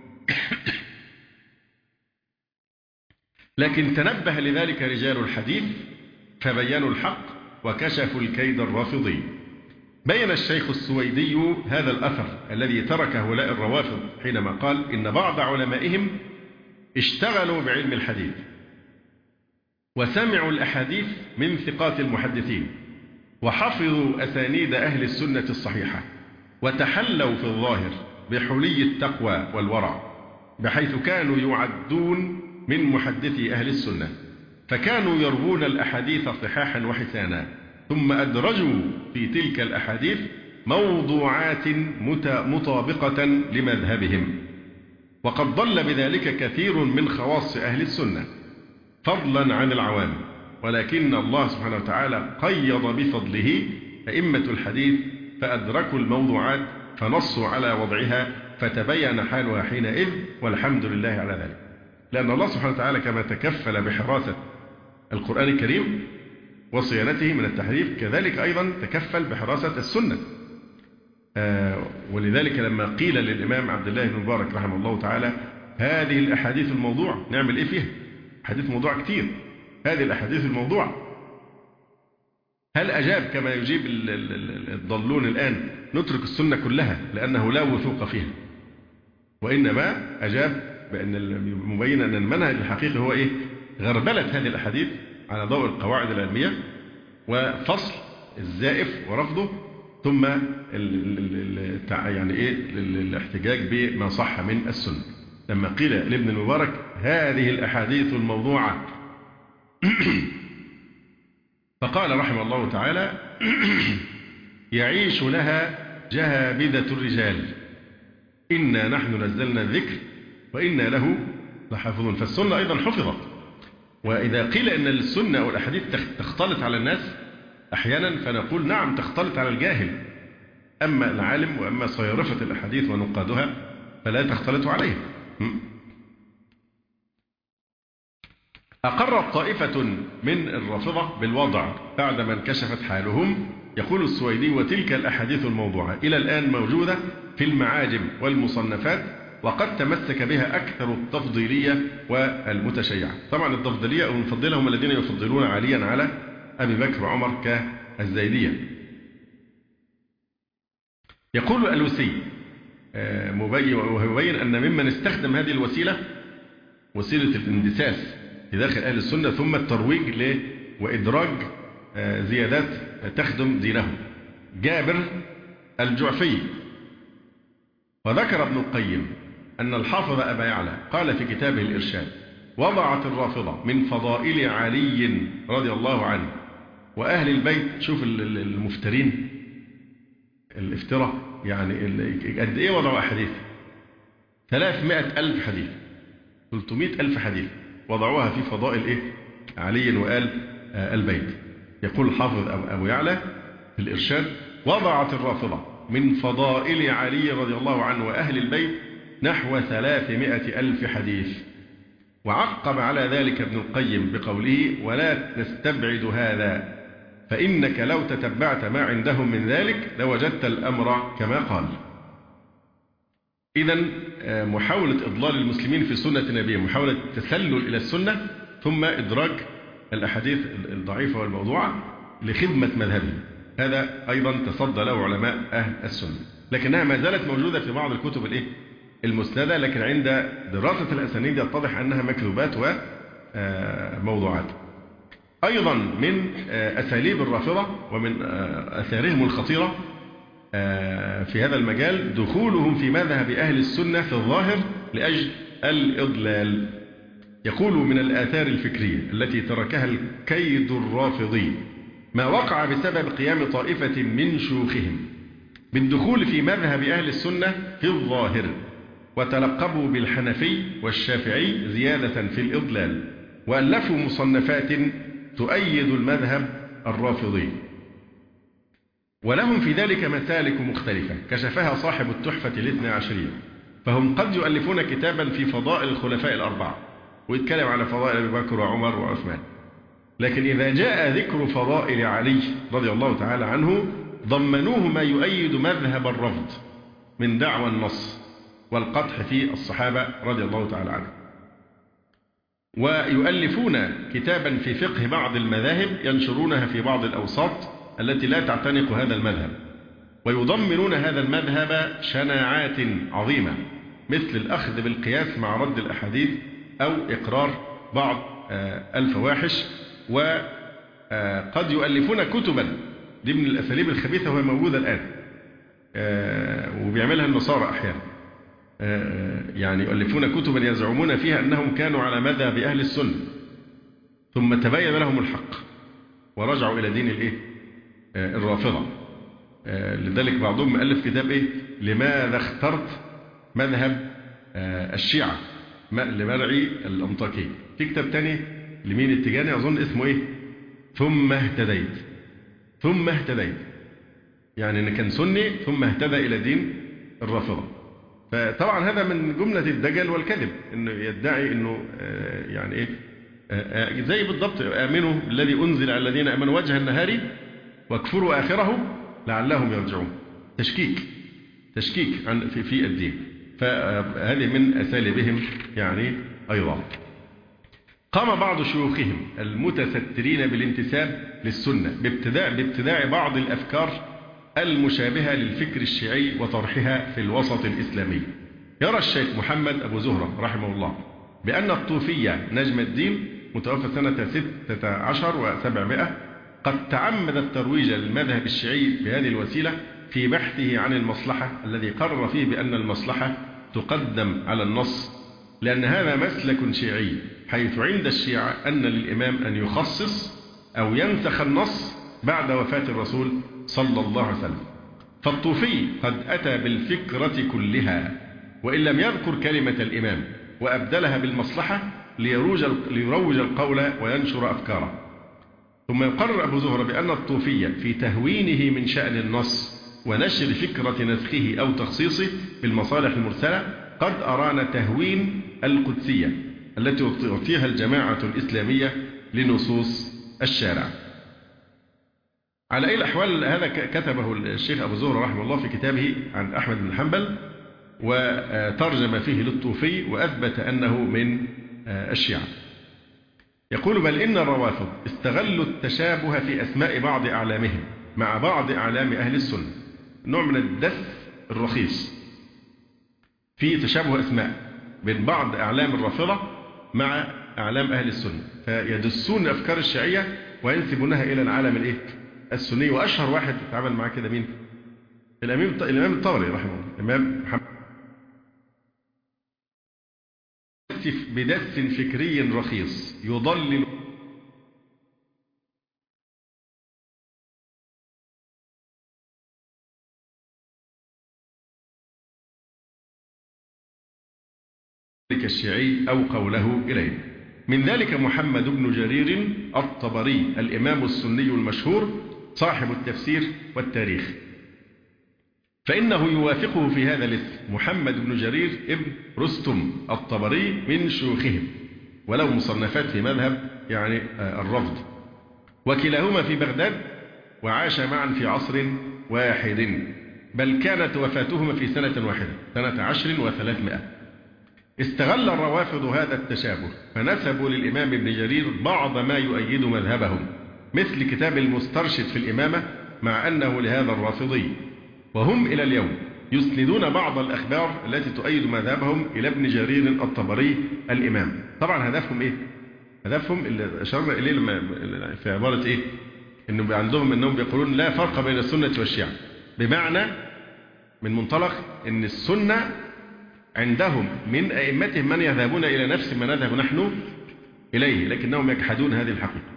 لكن تنبه لذلك رجال الحديث فبينوا الحق وكشفوا الكيد الرافضي. بين الشيخ السويدي هذا الأثر الذي ترك هؤلاء الروافض حينما قال إن بعض علمائهم اشتغلوا بعلم الحديث وسمعوا الأحاديث من ثقات المحدثين وحفظوا أسانيد أهل السنة الصحيحة وتحلوا في الظاهر بحلي التقوى والورع، بحيث كانوا يعدون من محدثي أهل السنة، فكانوا يروون الأحاديث صحاحا وحسانا، ثم أدرجوا في تلك الأحاديث موضوعات مطابقة لمذهبهم. وقد ضل بذلك كثير من خواص أهل السنة فضلا عن العوام، ولكن الله سبحانه وتعالى قيض بفضله أئمة الحديث فأدركوا الموضوعات فنصوا على وضعها فتبين حالها حينئذ، والحمد لله على ذلك. لأن الله سبحانه وتعالى كما تكفل بحراسة القرآن الكريم وصيانته من التحريف كذلك أيضا تكفل بحراسة السنة. آه ولذلك لما قيل للإمام عبد الله بن مبارك رحمه الله تعالى هذه الأحاديث الموضوع نعمل إيه فيها؟ حديث موضوع كتير، هذه الأحاديث الموضوع، هل أجاب كما يجيب الضالون الآن نترك السنة كلها لأنه لا وثوق فيها، وإنما أجاب بأن مبين أن المنهج الحقيقي هو إيه؟ غربلة هذه الأحاديث على ضوء القواعد العلمية وفصل الزائف ورفضه، ثم يعني إيه الاحتجاج بما صح من السنة. لما قيل لابن المبارك هذه الأحاديث الموضوعة فقال رحمه الله تعالى يعيش لها جهابذة الرجال إنا نحن نزلنا الذكر وإنا له لحافظون. فالسنة أيضا حفظت. وإذا قيل أن السنة أو الأحاديث تختلط على الناس أحيانا فنقول نعم تختلط على الجاهل، أما العالم وأما صيرفة الأحاديث ونقادها فلا تختلط عليه. أقرت طائفة من الرافضة بالوضع بعدما انكشفت حالهم. يقول السويدي وتلك الأحاديث الموضوعة إلى الآن موجودة في المعاجم والمصنفات، وقد تمسك بها أكثر التفضيلية والمتشيعة. طبعا التفضيلية أو المفضلة هم الذين يفضلون عليا على أبي بكر وعمر كالزيدية. يقول الألوسي ويبين أن ممن استخدم هذه الوسيلة وسيلة الاندساس في داخل أهل السنة ثم الترويج له وإدراج زيادات تخدم دينهم جابر الجعفي. وذكر ابن القيم أن الحافظ أبا يعلى قال في كتابه الإرشاد وضعت الرافضة من فضائل علي رضي الله عنه وأهل البيت. شوف المفترين الافتراء يعني قد إيه وضعوا أحاديث ثلاثمائة ألف حديث ثلاثمائة ألف حديث وضعوها في فضائل إيه؟ علي وآل البيت. يقول الحافظ أبو يعلى في الإرشاد وضعت الرافضة من فضائل علي رضي الله عنه وأهل البيت نحو ثلاثمائة ألف حديث. وعقب على ذلك ابن القيم بقوله ولا نستبعد هذا فإنك لو تتبعت ما عندهم من ذلك لوجدت الأمر كما قال. إذن محاولة إضلال المسلمين في سنة النبي، محاولة التسلل إلى السنة ثم إدراج الأحاديث الضعيفة والموضوعة لخدمة مذهبهم، هذا أيضا تصدى له علماء أهل السنة، لكنها ما زالت موجودة في بعض الكتب الإيه؟ المسندة، لكن عند دراسة الأسانيد يتضح أنها مكذوبات وموضوعات. أيضا من أساليب الرافضة ومن أثارهم الخطيرة في هذا المجال دخولهم في مذهب أهل السنة في الظاهر لأجل الإضلال. يقول من الآثار الفكرية التي تركها الكيد الرافضي ما وقع بسبب قيام طائفة من شيوخهم بالدخول في مذهب أهل السنة في الظاهر وتلقبوا بالحنفي والشافعي زيادة في الإضلال وألفوا مصنفات تؤيد المذهب الرافضي، ولهم في ذلك مسالك مختلفة كشفها صاحب التحفة الاثنى عشرية. فهم قد يؤلفون كتابا في فضائل الخلفاء الأربعة ويتكلم على فضائل أبي بكر وعمر وعثمان، لكن إذا جاء ذكر فضائل علي رضي الله تعالى عنه ضمنوه ما يؤيد مذهب الرفض من دعوى النص والقدح في الصحابة رضي الله تعالى عنهم. ويؤلفون كتابا في فقه بعض المذاهب ينشرونها في بعض الأوساط التي لا تعتنق هذا المذهب، ويضمنون هذا المذهب شناعات عظيمة مثل الأخذ بالقياس مع رد الأحاديث أو إقرار بعض الفواحش. وقد يؤلفون كتبا، دي من الأساليب الخبيثة وهي موجودة الآن وبيعملها النصارى أحيانا، يعني يؤلفون كتبا يزعمون فيها أنهم كانوا على مذهب أهل السنة ثم تبين لهم الحق ورجعوا إلى دين الإيه؟ الرافضة. لذلك بعضهم مؤلف كتاب إيه؟ لماذا اخترت مذهب الشيعة لمرعي الأنطاكي. في كتاب تاني لمين التجاني أظن اسمه إيه؟ ثم اهتديت. ثم اهتديت يعني إن كان سني ثم اهتدى إلى دين الرافضة. فطبعا هذا من جملة الدجل والكذب، إنه يدعي إنه يعني إيه زي بالضبط آمنوا الذي أنزل على الذين آمنوا وجه النهار واكفروا آخره لعلهم يرجعون. تشكيك تشكيك عن في في الدين. فهذه من أساليبهم يعني أيضا. قام بعض شيوخهم المتسترين بالانتساب للسنة بابتداء بابتداع بعض الأفكار المشابهة للفكر الشيعي وطرحها في الوسط الإسلامي. يرى الشيخ محمد أبو زهرة رحمه الله بأن الطوفية نجم الدين متوفى سنة ستة عشر وسبعمائة قد تعمد الترويج للمذهب الشيعي بهذه الوسيلة في بحثه عن المصلحة، الذي قرر فيه بأن المصلحة تقدم على النص، لأن هذا مسلك شيعي، حيث عند الشيعة أن للإمام أن يخصص أو ينسخ النص بعد وفاة الرسول صلى الله عليه وسلم. فالطوفي قد أتى بالفكرة كلها وإن لم يذكر كلمة الإمام، وأبدلها بالمصلحة ليروج ليروج القول وينشر أفكاره. ثم يقرر أبو زهرة بأن الطوفية في تهوينه من شأن النص ونشر فكرة نسخه أو تخصيصه بالمصالح المرسلة قد أرانا تهوين القدسية التي تعطيها الجماعة الإسلامية لنصوص الشارع. على أي الأحوال هذا كتبه الشيخ أبو زهرة رحمه الله في كتابه عن أحمد بن حنبل، وترجم فيه للطوفي وأثبت أنه من الشيعة. يقول: بل إن الروافض استغلوا التشابه في أسماء بعض أعلامهم مع بعض أعلام أهل السنة، نوع من الدس الرخيص في تشابه أسماء بين بعض أعلام الرافضة مع أعلام أهل السنة، فيدسون الأفكار الشيعية وينسبونها إلى العالم الإيه؟ السني. وأشهر واحد اتعامل معاه كده مين؟ الإمام الطبري رحمه الله، الإمام محمد بدس فكري رخيص يضلل الشيعي أو قوله إليه. من ذلك محمد بن جرير الطبري الإمام السني المشهور صاحب التفسير والتاريخ، فإنه يوافقه في هذا الاسم محمد بن جرير ابن رستم الطبري من شيوخهم، وله مصنفات في مذهب يعني الرفض، وكلاهما في بغداد وعاش معا في عصر واحد، بل كانت وفاتهما في سنة واحدة سنة عشر وثلاثمائة. استغل الروافض هذا التشابه فنسبوا للإمام ابن جرير بعض ما يؤيد مذهبهم، مثل كتاب المسترشد في الإمامة، مع أنه لهذا الرافضي، وهم إلى اليوم يسندون بعض الأخبار التي تؤيد مذهبهم إلى ابن جرير الطبري الإمام. طبعا هدفهم إيه؟ هدفهم اللي أشرنا إليه لما في عبارة إيه؟ إنه عندهم إنهم بيقولون لا فرق بين السنة والشيعة، بمعنى من منطلق إن السنة عندهم من أئمتهم من يذهبون إلى نفس ما نذهب نحن إليه، لكنهم يجحدون هذه الحقيقة.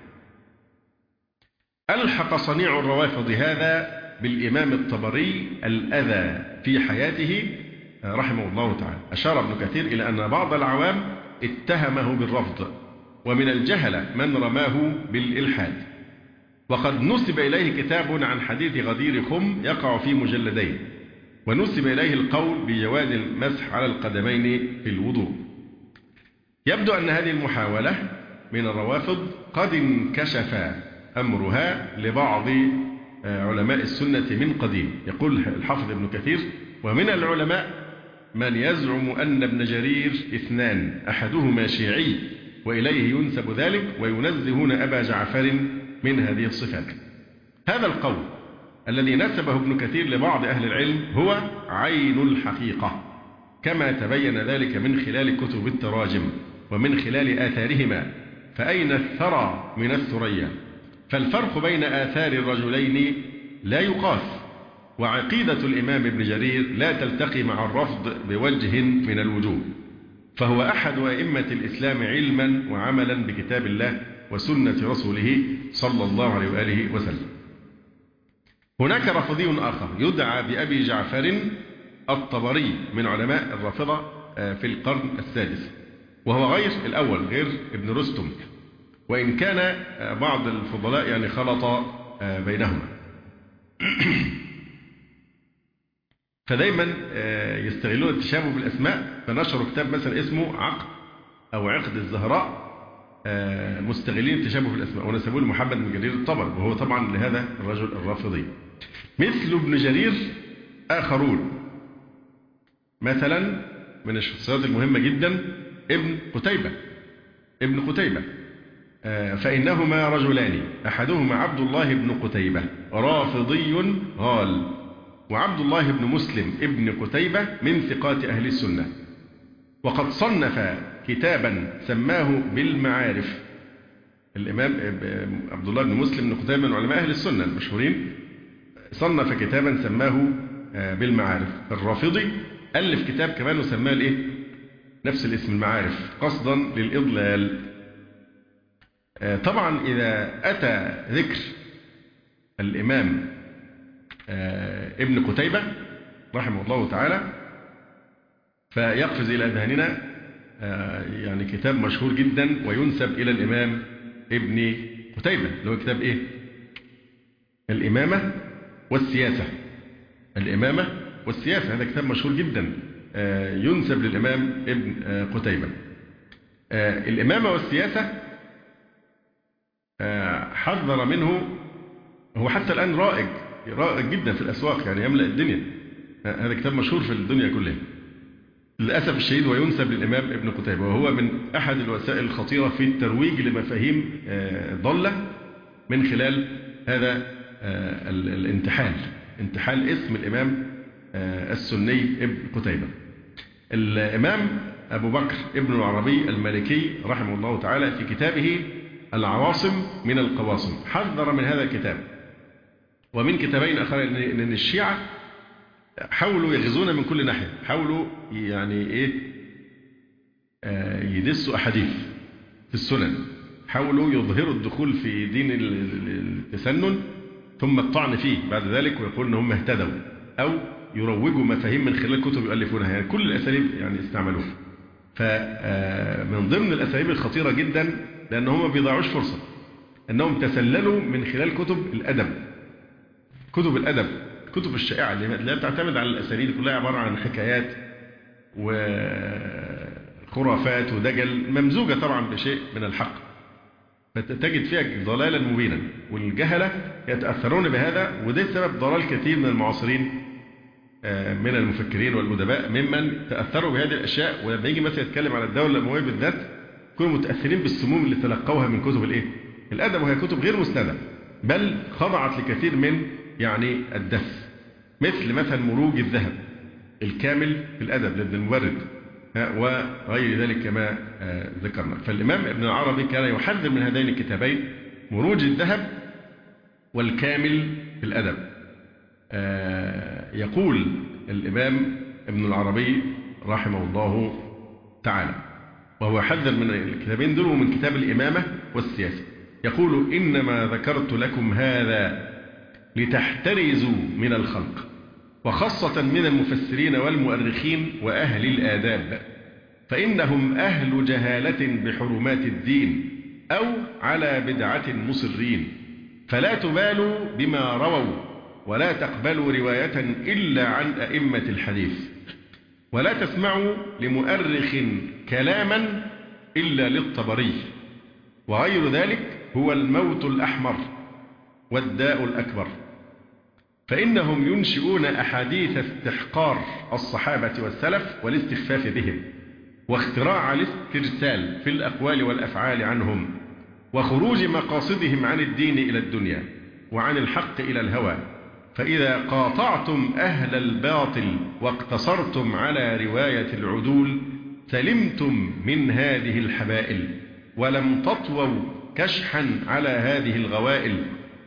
ألحق صنيع الروافض هذا بالإمام الطبري الأذى في حياته رحمه الله تعالى. أشار ابن كثير إلى أن بعض العوام اتهمه بالرفض، ومن الجهلة من رماه بالإلحاد، وقد نسب إليه كتاب عن حديث غدير خم يقع في مجلدين، ونسب إليه القول بجواز المسح على القدمين في الوضوء. يبدو أن هذه المحاولة من الروافض قد انكشف أمرها لبعض علماء السنة من قديم. يقول الحافظ ابن كثير: ومن العلماء من يزعم أن ابن جرير اثنان، أحدهما شيعي وإليه ينسب ذلك، وينزهون أبا جعفر من هذه الصفات. هذا القول الذي نسبه ابن كثير لبعض أهل العلم هو عين الحقيقة، كما تبين ذلك من خلال كتب التراجم ومن خلال آثارهما، فأين الثرى من الثريا؟ فالفرق بين آثار الرجلين لا يقاس، وعقيدة الإمام ابن جرير لا تلتقي مع الرفض بوجه من الوجوه، فهو أحد أئمة الإسلام علما وعملا بكتاب الله وسنة رسوله صلى الله عليه وآله وسلم. هناك رافضي آخر يدعى بأبي جعفر الطبري من علماء الرافضة في القرن السادس، وهو غير الأول، غير ابن رستم، وإن كان بعض الفضلاء يعني خلط بينهما. فدايما يستغلون التشابه بالأسماء، فنشروا كتاب مثلا اسمه عقد أو عقد الزهراء، مستغلين التشابه بالأسماء، ونسبوه لمحمد بن جرير الطبري، وهو طبعا لهذا الرجل الرافضي. مثل ابن جرير آخرون مثلا من الشخصيات المهمة جدا ابن قتيبة ابن قتيبة فإنهما رجلان أحدهما عبد الله بن قتيبة رافضي غال، وعبد الله بن مسلم ابن قتيبة من ثقات أهل السنة، وقد صنف كتابا سماه بالمعارف. الإمام عبد الله بن مسلم بن قتيبة من علماء أهل السنة المشهورين، صنف كتابا سماه بالمعارف. الرافضي ألف كتاب كمان وسماه الإيه؟ نفس الاسم المعارف قصدا للإضلال. طبعا إذا أتى ذكر الإمام ابن قتيبة رحمه الله تعالى فيقفز إلى أذهاننا يعني كتاب مشهور جدا وينسب إلى الإمام ابن قتيبة اللي هو كتاب إيه؟ الإمامة والسياسة. الإمامة والسياسة هذا كتاب مشهور جدا ينسب للإمام ابن قتيبة. الإمامة والسياسة حذر منه، هو حتى الآن رائج رائج جدا في الأسواق، يعني يملأ الدنيا. هذا كتاب مشهور في الدنيا كلها للأسف الشديد، وينسب للإمام ابن قتيبة، وهو من أحد الوسائل الخطيرة في الترويج لمفاهيم ضالة من خلال هذا الانتحال، انتحال اسم الإمام السني ابن قتيبة. الإمام أبو بكر ابن العربي المالكي رحمه الله تعالى في كتابه العواصم من القواصم حذر من هذا الكتاب، ومن كتابين آخرين، أن الشيعة حاولوا يغزون من كل ناحية، حاولوا يعني إيه يدسوا أحاديث في السنن، حاولوا يظهروا الدخول في دين التسنن ثم الطعن فيه بعد ذلك ويقول أنهم اهتدوا، أو يروجوا مفاهيم من خلال كتب يؤلفونها، يعني كل الأساليب يعني استعملوها. فمن ضمن الأساليب الخطيرة جدا لأنهم ما بيضيعوش فرصة أنهم تسللوا من خلال كتب الأدب، كتب الأدب كتب الشائعة اللي لا تعتمد على الأساليب، كلها عبارة عن حكايات وخرافات ودجل ممزوجة طبعا بشيء من الحق، فتجد فيها ضلالا مبينا، والجهلة يتأثرون بهذا، وده سبب ضلال كثير من المعاصرين من المفكرين والأدباء ممن تأثروا بهذه الأشياء، ولما يجي مثلا يتكلم على الدولة الأموية بالذات يكونوا متأثرين بالسموم اللي تلقوها من كتب الإيه؟ الأدب، وهي كتب غير مسندة بل خضعت لكثير من يعني الدس، مثل مثلا مروج الذهب الكامل في الأدب لابن المبرد وغير ذلك كما ذكرنا. فالإمام ابن العربي كان يحذر من هذين الكتابين، مروج الذهب والكامل في الأدب. يقول الإمام ابن العربي رحمه الله تعالى وهو يحذر من الكتابين دول ومن كتاب الإمامة والسياسة، يقول: إنما ذكرت لكم هذا لتحترزوا من الخلق، وخاصة من المفسرين والمؤرخين وأهل الآداب، فإنهم أهل جهالة بحرمات الدين أو على بدعة مصرين، فلا تبالوا بما رووا ولا تقبلوا رواية إلا عن أئمة الحديث، ولا تسمعوا لمؤرخ كلاما إلا للطبري، وغير ذلك هو الموت الأحمر والداء الأكبر، فإنهم ينشئون أحاديث استحقار الصحابة والسلف والاستخفاف بهم، واختراع الاسترسال في الأقوال والأفعال عنهم، وخروج مقاصدهم عن الدين إلى الدنيا وعن الحق إلى الهوى، فإذا قاطعتم أهل الباطل واقتصرتم على رواية العدول سلمتم من هذه الحبائل، ولم تطووا كشحا على هذه الغوائل.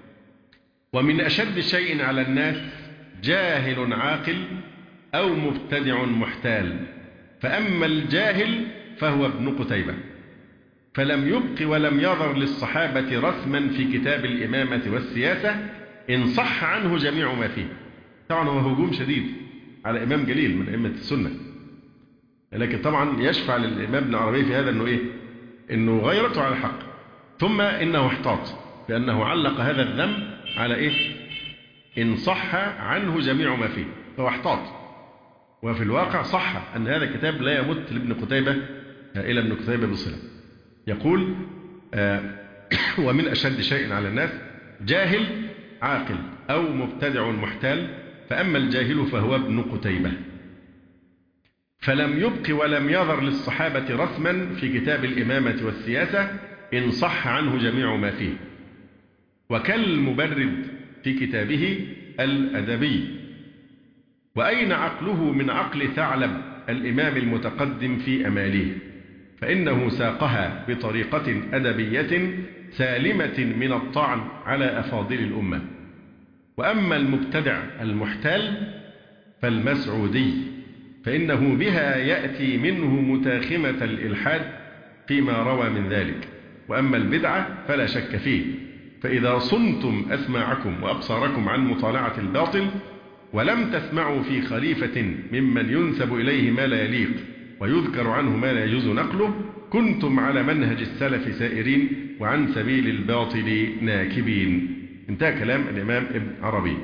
ومن أشد شيء على الناس جاهل عاقل أو مبتدع محتال، فأما الجاهل فهو ابن قتيبة، فلم يبق ولم يظر للصحابة رسما في كتاب الإمامة والسياسة إن صح عنه جميع ما فيه. طبعا هو هجوم شديد على إمام جليل من أئمة السنة، لكن طبعا يشفع للإمام ابن عربي في هذا أنه إيه؟ أنه غيرته على الحق، ثم إنه احتاط لأنه علق هذا الذنب على إيه؟ إن صح عنه جميع ما فيه، فهو احتاط، وفي الواقع صح أن هذا الكتاب لا يمت لابن قتيبة إلى ابن قتيبة بصلة. يقول: آه ومن أشد شيء على الناس جاهل عاقل أو مبتدع محتال، فأما الجاهل فهو ابن قتيبة. فلم يبق ولم يذر للصحابة رسما في كتاب الإمامة والسياسة إن صح عنه جميع ما فيه، وكالمبرد في كتابه الأدبي. وأين عقله من عقل ثعلب الإمام المتقدم في أماليه، فإنه ساقها بطريقة أدبية سالمة من الطعن على أفاضل الأمة. وأما المبتدع المحتال فالمسعودي، فإنه بها يأتي منه متاخمة الإلحاد فيما روى من ذلك. وأما البدعة فلا شك فيه، فإذا صنتم أسماعكم وأبصاركم عن مطالعة الباطل ولم تسمعوا في خليفة ممن ينسب إليه ما لا يليق ويذكر عنه ما لا يجوز نقله، كنتم على منهج السلف سائرين وعن سبيل الباطل ناكبين. انتهى كلام الإمام ابن عربي.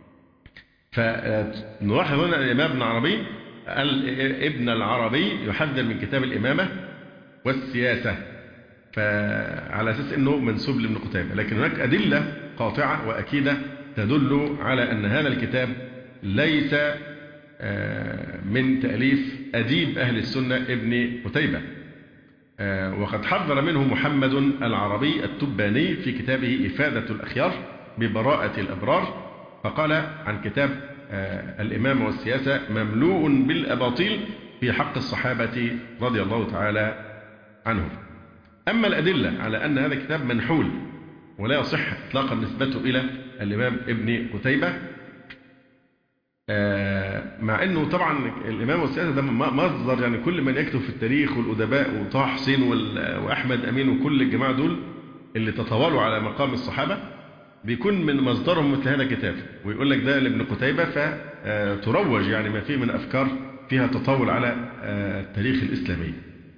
فنلاحظ هنا الإمام ابن عربي ابن العربي يحذر من كتاب الإمامة والسياسة، فعلى أساس أنه منسوب لابن قتيبة، لكن هناك أدلة قاطعة وأكيدة تدل على أن هذا الكتاب ليس من تأليف أديب أهل السنة ابن قتيبة. وقد حذر منه محمد العربي التباني في كتابه إفادة الأخيار ببراءة الأبرار، فقال عن كتاب الإمامة والسياسة مملوء بالأباطيل في حق الصحابة رضي الله تعالى عنهم. أما الأدلة على أن هذا الكتاب منحول ولا يصح إطلاقا نسبته إلى الإمام ابن قتيبة، مع أنه طبعا الإمام والسياسة ده مصدر، يعني كل من يكتب في التاريخ والأدباء وطه حسين وأحمد أمين وكل الجماعة دول اللي تطاولوا على مقام الصحابة بيكون من مصدرهم مثل هذا الكتاب، ويقول لك ده لابن قتيبة، فتروج يعني ما فيه من أفكار فيها تطاول على التاريخ الإسلامي.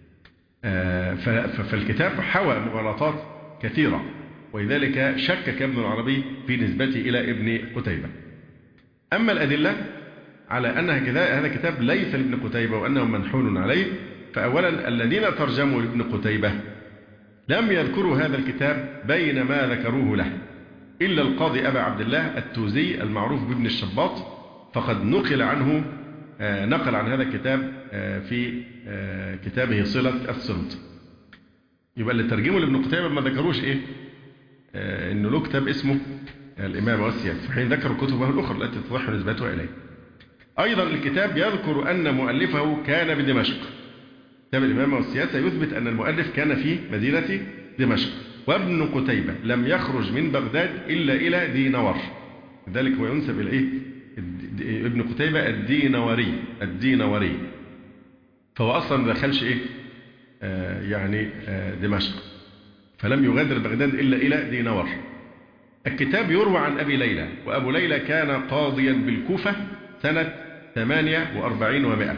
فالكتاب حوى مغالطات كثيرة، ولذلك شكك ابن العربي في نسبته إلى ابن قتيبة. أما الأدلة على أن هذا الكتاب ليس لابن قتيبة وأنه منحول عليه، فأولا الذين ترجموا لابن قتيبة لم يذكروا هذا الكتاب بين ما ذكروه له إلا القاضي أبا عبد الله التوزي المعروف بابن الشباط، فقد نقل عنه نقل عن هذا الكتاب في كتابه صلة السرد. يبقى اللي ترجموا لابن قتيبة ما ذكروش إيه؟ إنه له كتاب اسمه الإمامة والسياسة، حين ذكروا كتبه الأخرى التي تضح نسبتها إليه. أيضا الكتاب يذكر أن مؤلفه كان بدمشق. كتاب الإمامة والسياسة يثبت أن المؤلف كان في مدينة دمشق، وابن قتيبة لم يخرج من بغداد إلا إلى دينور، لذلك هو ينسب إلى إيه؟ ابن قتيبة الدينوري الدينوري فهو أصلا ما دخلش إيه؟ آه يعني آه دمشق، فلم يغادر بغداد إلا إلى دينور. الكتاب يروى عن أبي ليلى، وأبو ليلى كان قاضيا بالكوفة سنة ثمانية وأربعين ومائة.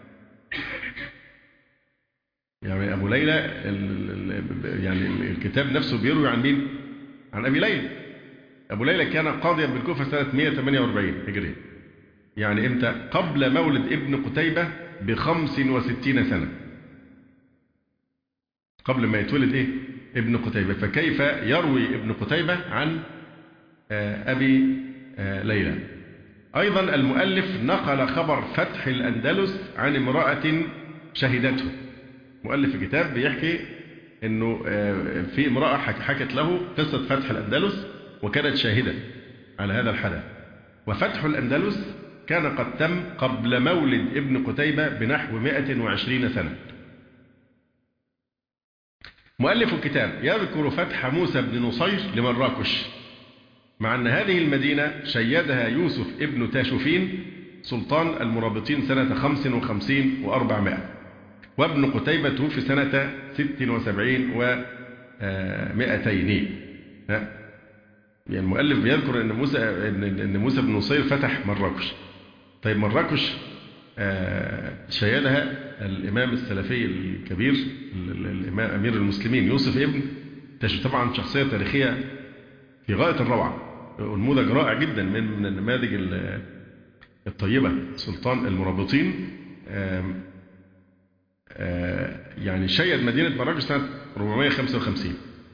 يعني أبو ليلى يعني الكتاب نفسه بيروي عن مين؟ عن أبي ليلى. أبو ليلى كان قاضيا بالكوفة سنة مائة وثمانية وأربعين هجرية، يعني إمتى؟ قبل مولد ابن قتيبة بخمس وستين سنة، قبل ما يتولد إيه؟ ابن قتيبة. فكيف يروي ابن قتيبة عن أبي ليلى؟ أيضا المؤلف نقل خبر فتح الأندلس عن امرأة شهدته. مؤلف الكتاب بيحكي أنه في امرأة حكت له قصة فتح الأندلس وكانت شاهدة على هذا الحدث. وفتح الأندلس كان قد تم قبل مولد ابن قتيبة بنحو مائة وعشرين سنة. مؤلف الكتاب يذكر فتح موسى بن نصير لمراكش، مع أن هذه المدينة شيدها يوسف ابن تاشفين سلطان المرابطين سنة خمس وخمسين وأربعمائة، وابن قتيبة توفي سنة ست وسبعين ومائتين. يعني المؤلف بيذكر أن موسى أن موسى بن نصير فتح مراكش. طيب مراكش شيدها الإمام السلفي الكبير الإمام أمير المسلمين يوسف ابن تاشفين، طبعا شخصية تاريخية في غاية الروعة، ونموذج رائع جدا من النماذج الطيبة. سلطان المرابطين يعني شيد مدينة مراكش سنة أربعمائة وخمسة وخمسين.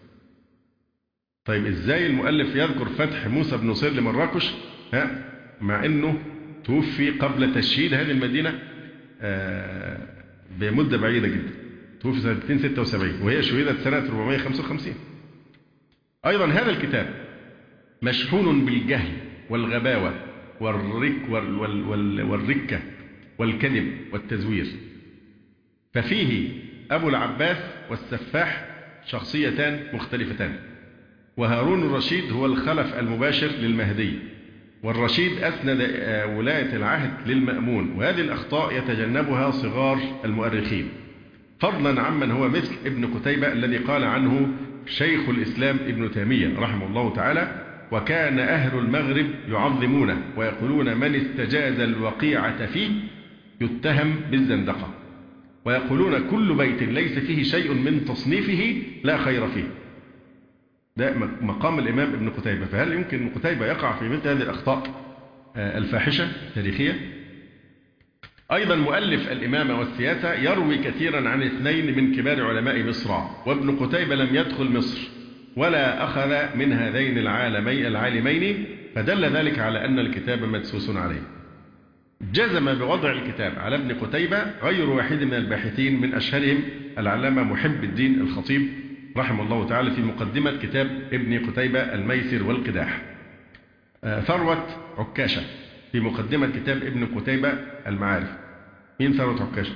طيب إزاي المؤلف يذكر فتح موسى بن نصير لمراكش ها مع أنه توفي قبل تشييد هذه المدينة بمدة بعيدة جدا، توفي سنة مئتين وستة وسبعين وهي شهدت سنة أربعمائة وخمسة وخمسين. أيضا هذا الكتاب مشحون بالجهل والغباوة والرك والركة والكذب والتزوير، ففيه أبو العباس والسفاح شخصيتان مختلفتان، وهارون الرشيد هو الخلف المباشر للمهدي، والرشيد أسند ولاية العهد للمأمون، وهذه الأخطاء يتجنبها صغار المؤرخين، فضلا عمن هو مثل ابن قتيبة الذي قال عنه شيخ الإسلام ابن تيمية رحمه الله تعالى: وكان أهل المغرب يعظمونه ويقولون من استجاز الوقيعة فيه يتهم بالزندقة، ويقولون كل بيت ليس فيه شيء من تصنيفه لا خير فيه. ده مقام الإمام ابن قتيبة. فهل يمكن ابن قتيبة يقع في مثل هذه الأخطاء الفاحشة التاريخية؟ أيضا مؤلف الإمامة والسياسة يروي كثيرا عن اثنين من كبار علماء مصر، وابن قتيبة لم يدخل مصر ولا أخذ من هذين العالمين العالمين، فدل ذلك على أن الكتاب مدسوس عليه. جزم بوضع الكتاب على ابن قتيبة غير واحد من الباحثين، من أشهرهم العلامة محب الدين الخطيب رحمه الله تعالى في مقدمة كتاب ابن قتيبة الميسر والقداح. ثروة عكاشة في مقدمة كتاب ابن قتيبة المعارف. مين ثروة عكاشة؟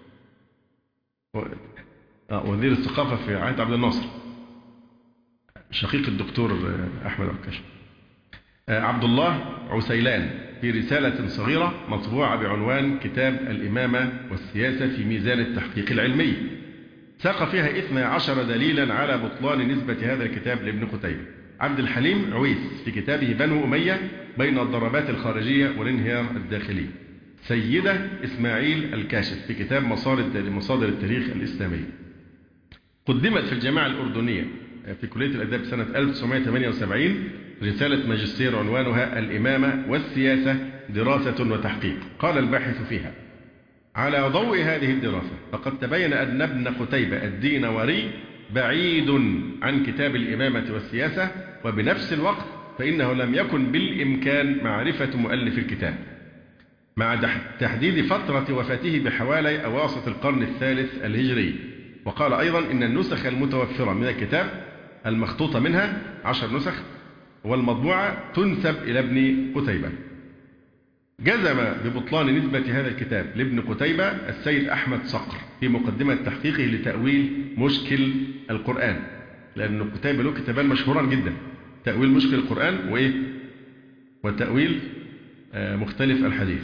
وزير الثقافة في عهد عبد الناصر، شقيق الدكتور أحمد عكاشة. عبد الله عسيلان في رسالة صغيرة مطبوعة بعنوان كتاب الإمامة والسياسة في ميزان التحقيق العلمي، ساق فيها اثني عشر دليلا على بطلان نسبة هذا الكتاب لابن قتيبة. عبد الحليم عويس في كتابه بنو أمية بين الضربات الخارجية والانهيار الداخلي. سيدة إسماعيل الكاشف في كتاب مصادر التاريخ الإسلامي. قدمت في الجامعة الأردنية في كلية الآداب سنة ألف وتسعمائة وثمانية وسبعين رسالة ماجستير عنوانها الإمامة والسياسة دراسة وتحقيق. قال الباحث فيها: على ضوء هذه الدراسة فقد تبين أن ابن قتيبة الدينوري بعيد عن كتاب الإمامة والسياسة، وبنفس الوقت فإنه لم يكن بالإمكان معرفة مؤلف الكتاب مع تحديد فترة وفاته بحوالي أواسط القرن الثالث الهجري. وقال أيضا إن النسخ المتوفرة من الكتاب المخطوطة منها عشر نسخ والمطبوعة تنسب إلى ابن قتيبة. جزم ببطلان نسبة هذا الكتاب لابن قتيبة السيد أحمد صقر في مقدمة تحقيقه لتأويل مشكل القرآن، لأن قتيبة له كتابان مشهوران جدا: تأويل مشكل القرآن وإيه؟ وتأويل مختلف الحديث.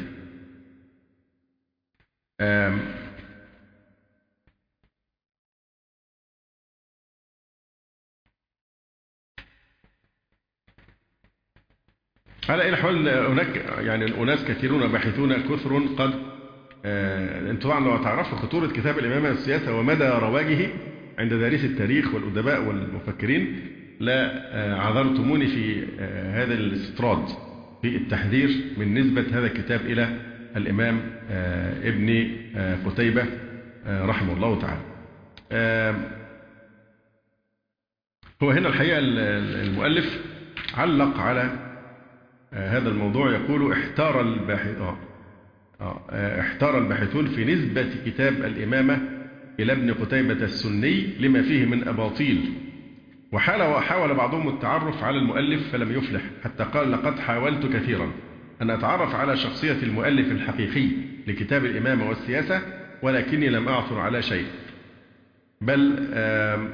على أي الأحوال هناك يعني أناس كثيرون باحثون كثر قد آه أنتم طبعا لو تعرفوا خطورة كتاب الإمامة والسياسة ومدى رواجه عند دارسي التاريخ والأدباء والمفكرين لا آه عذرتموني في آه هذا الاستطراد في التحذير من نسبة هذا الكتاب إلى الإمام آه ابن آه قتيبة آه رحمه الله تعالى. آه هو هنا الحقيقة المؤلف علق على هذا الموضوع، يقول: احتار الباحث آه. آه. احتار الباحثون في نسبة كتاب الإمامة إلى ابن قتيبة السني لما فيه من أباطيل، وحاول وحاول بعضهم التعرف على المؤلف فلم يفلح، حتى قال: لقد حاولت كثيرا أن أتعرف على شخصية المؤلف الحقيقي لكتاب الإمامة والسياسة ولكني لم أعثر على شيء، بل آه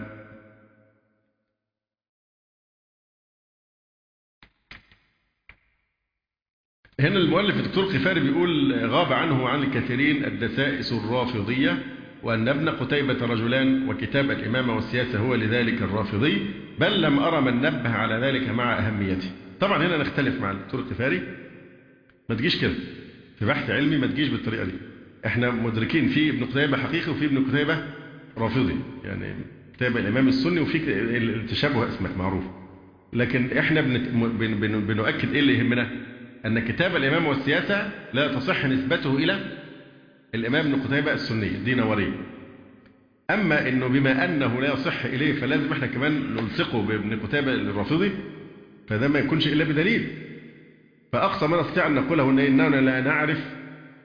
هنا المؤلف الدكتور قفاري بيقول: غاب عنه عن الكثيرين الدسائس الرافضية، وأن ابن قتيبة رجلان وكتاب الإمامة والسياسة هو لذلك الرافضي، بل لم أرى من نبه على ذلك مع أهميته. طبعا هنا نختلف مع الدكتور قفاري، ما تجيش كده في بحث علمي، ما تجيش بالطريقة دي. احنا مدركين في ابن قتيبة حقيقي وفي ابن قتيبة رافضي، يعني كتاب الإمام السني وفي التشابه اسمك معروف، لكن احنا بن بن بنؤكد ايه اللي يهمنا، أن كتاب الإمام والسياسة لا تصح نسبته إلى الإمام ابن قتيبة السني الدينوري. أما أنه بما أنه لا يصح إليه فلازم إحنا كمان نلصقه بابن قتيبة الرافضي، فده ما يكونش إلا بدليل. فأقصى ما نستطيع أن نقوله أننا لا نعرف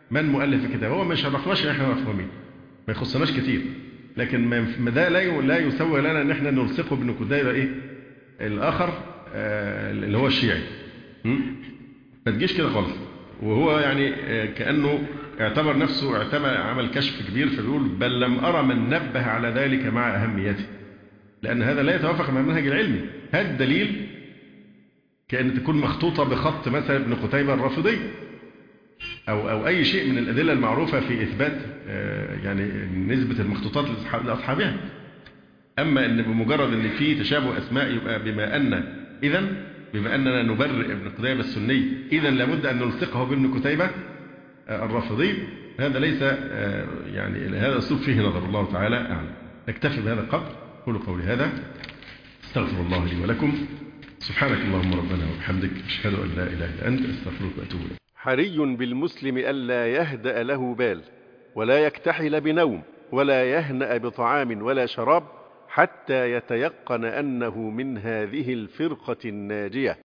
من مؤلف الكتاب، هو ما يشرفناش ان احنا نعرف هو مين، ما يخصناش كتير، لكن ما ده لا لا يسوي لنا ان احنا نلصقه بابن قتيبة ايه الاخر آه اللي هو الشيعي. ما تجيش كده خالص. وهو يعني كأنه اعتبر نفسه اعتبر عمل كشف كبير، فبيقول بل لم أرى من نبه على ذلك مع أهميته، لأن هذا لا يتوافق مع المنهج العلمي. هذا الدليل كأن تكون مخطوطة بخط مثلا ابن قتيبة الرافضي أو أو أي شيء من الأدلة المعروفة في إثبات يعني نسبة المخطوطات لأصحابها. أما أن بمجرد أن في تشابه أسماء يبقى بما أن إذن بما أننا نبرئ ابن قتيبة السني إذن لابد أن نلصقه بابن قتيبة الرافضي، هذا ليس يعني هذا أسلوب فيه نظر. الله تعالى أعلم. نكتفي بهذا القدر. قولوا قولي هذا، استغفر الله لي ولكم، سبحانك اللهم ربنا وبحمدك، أشهد أن لا إله إلا أنت، أستغفرك وأتوب إليك. حري بالمسلم ألا يهدأ له بال، ولا يكتحل بنوم، ولا يهنأ بطعام ولا شراب، حتى يتيقن أنه من هذه الفرقة الناجية.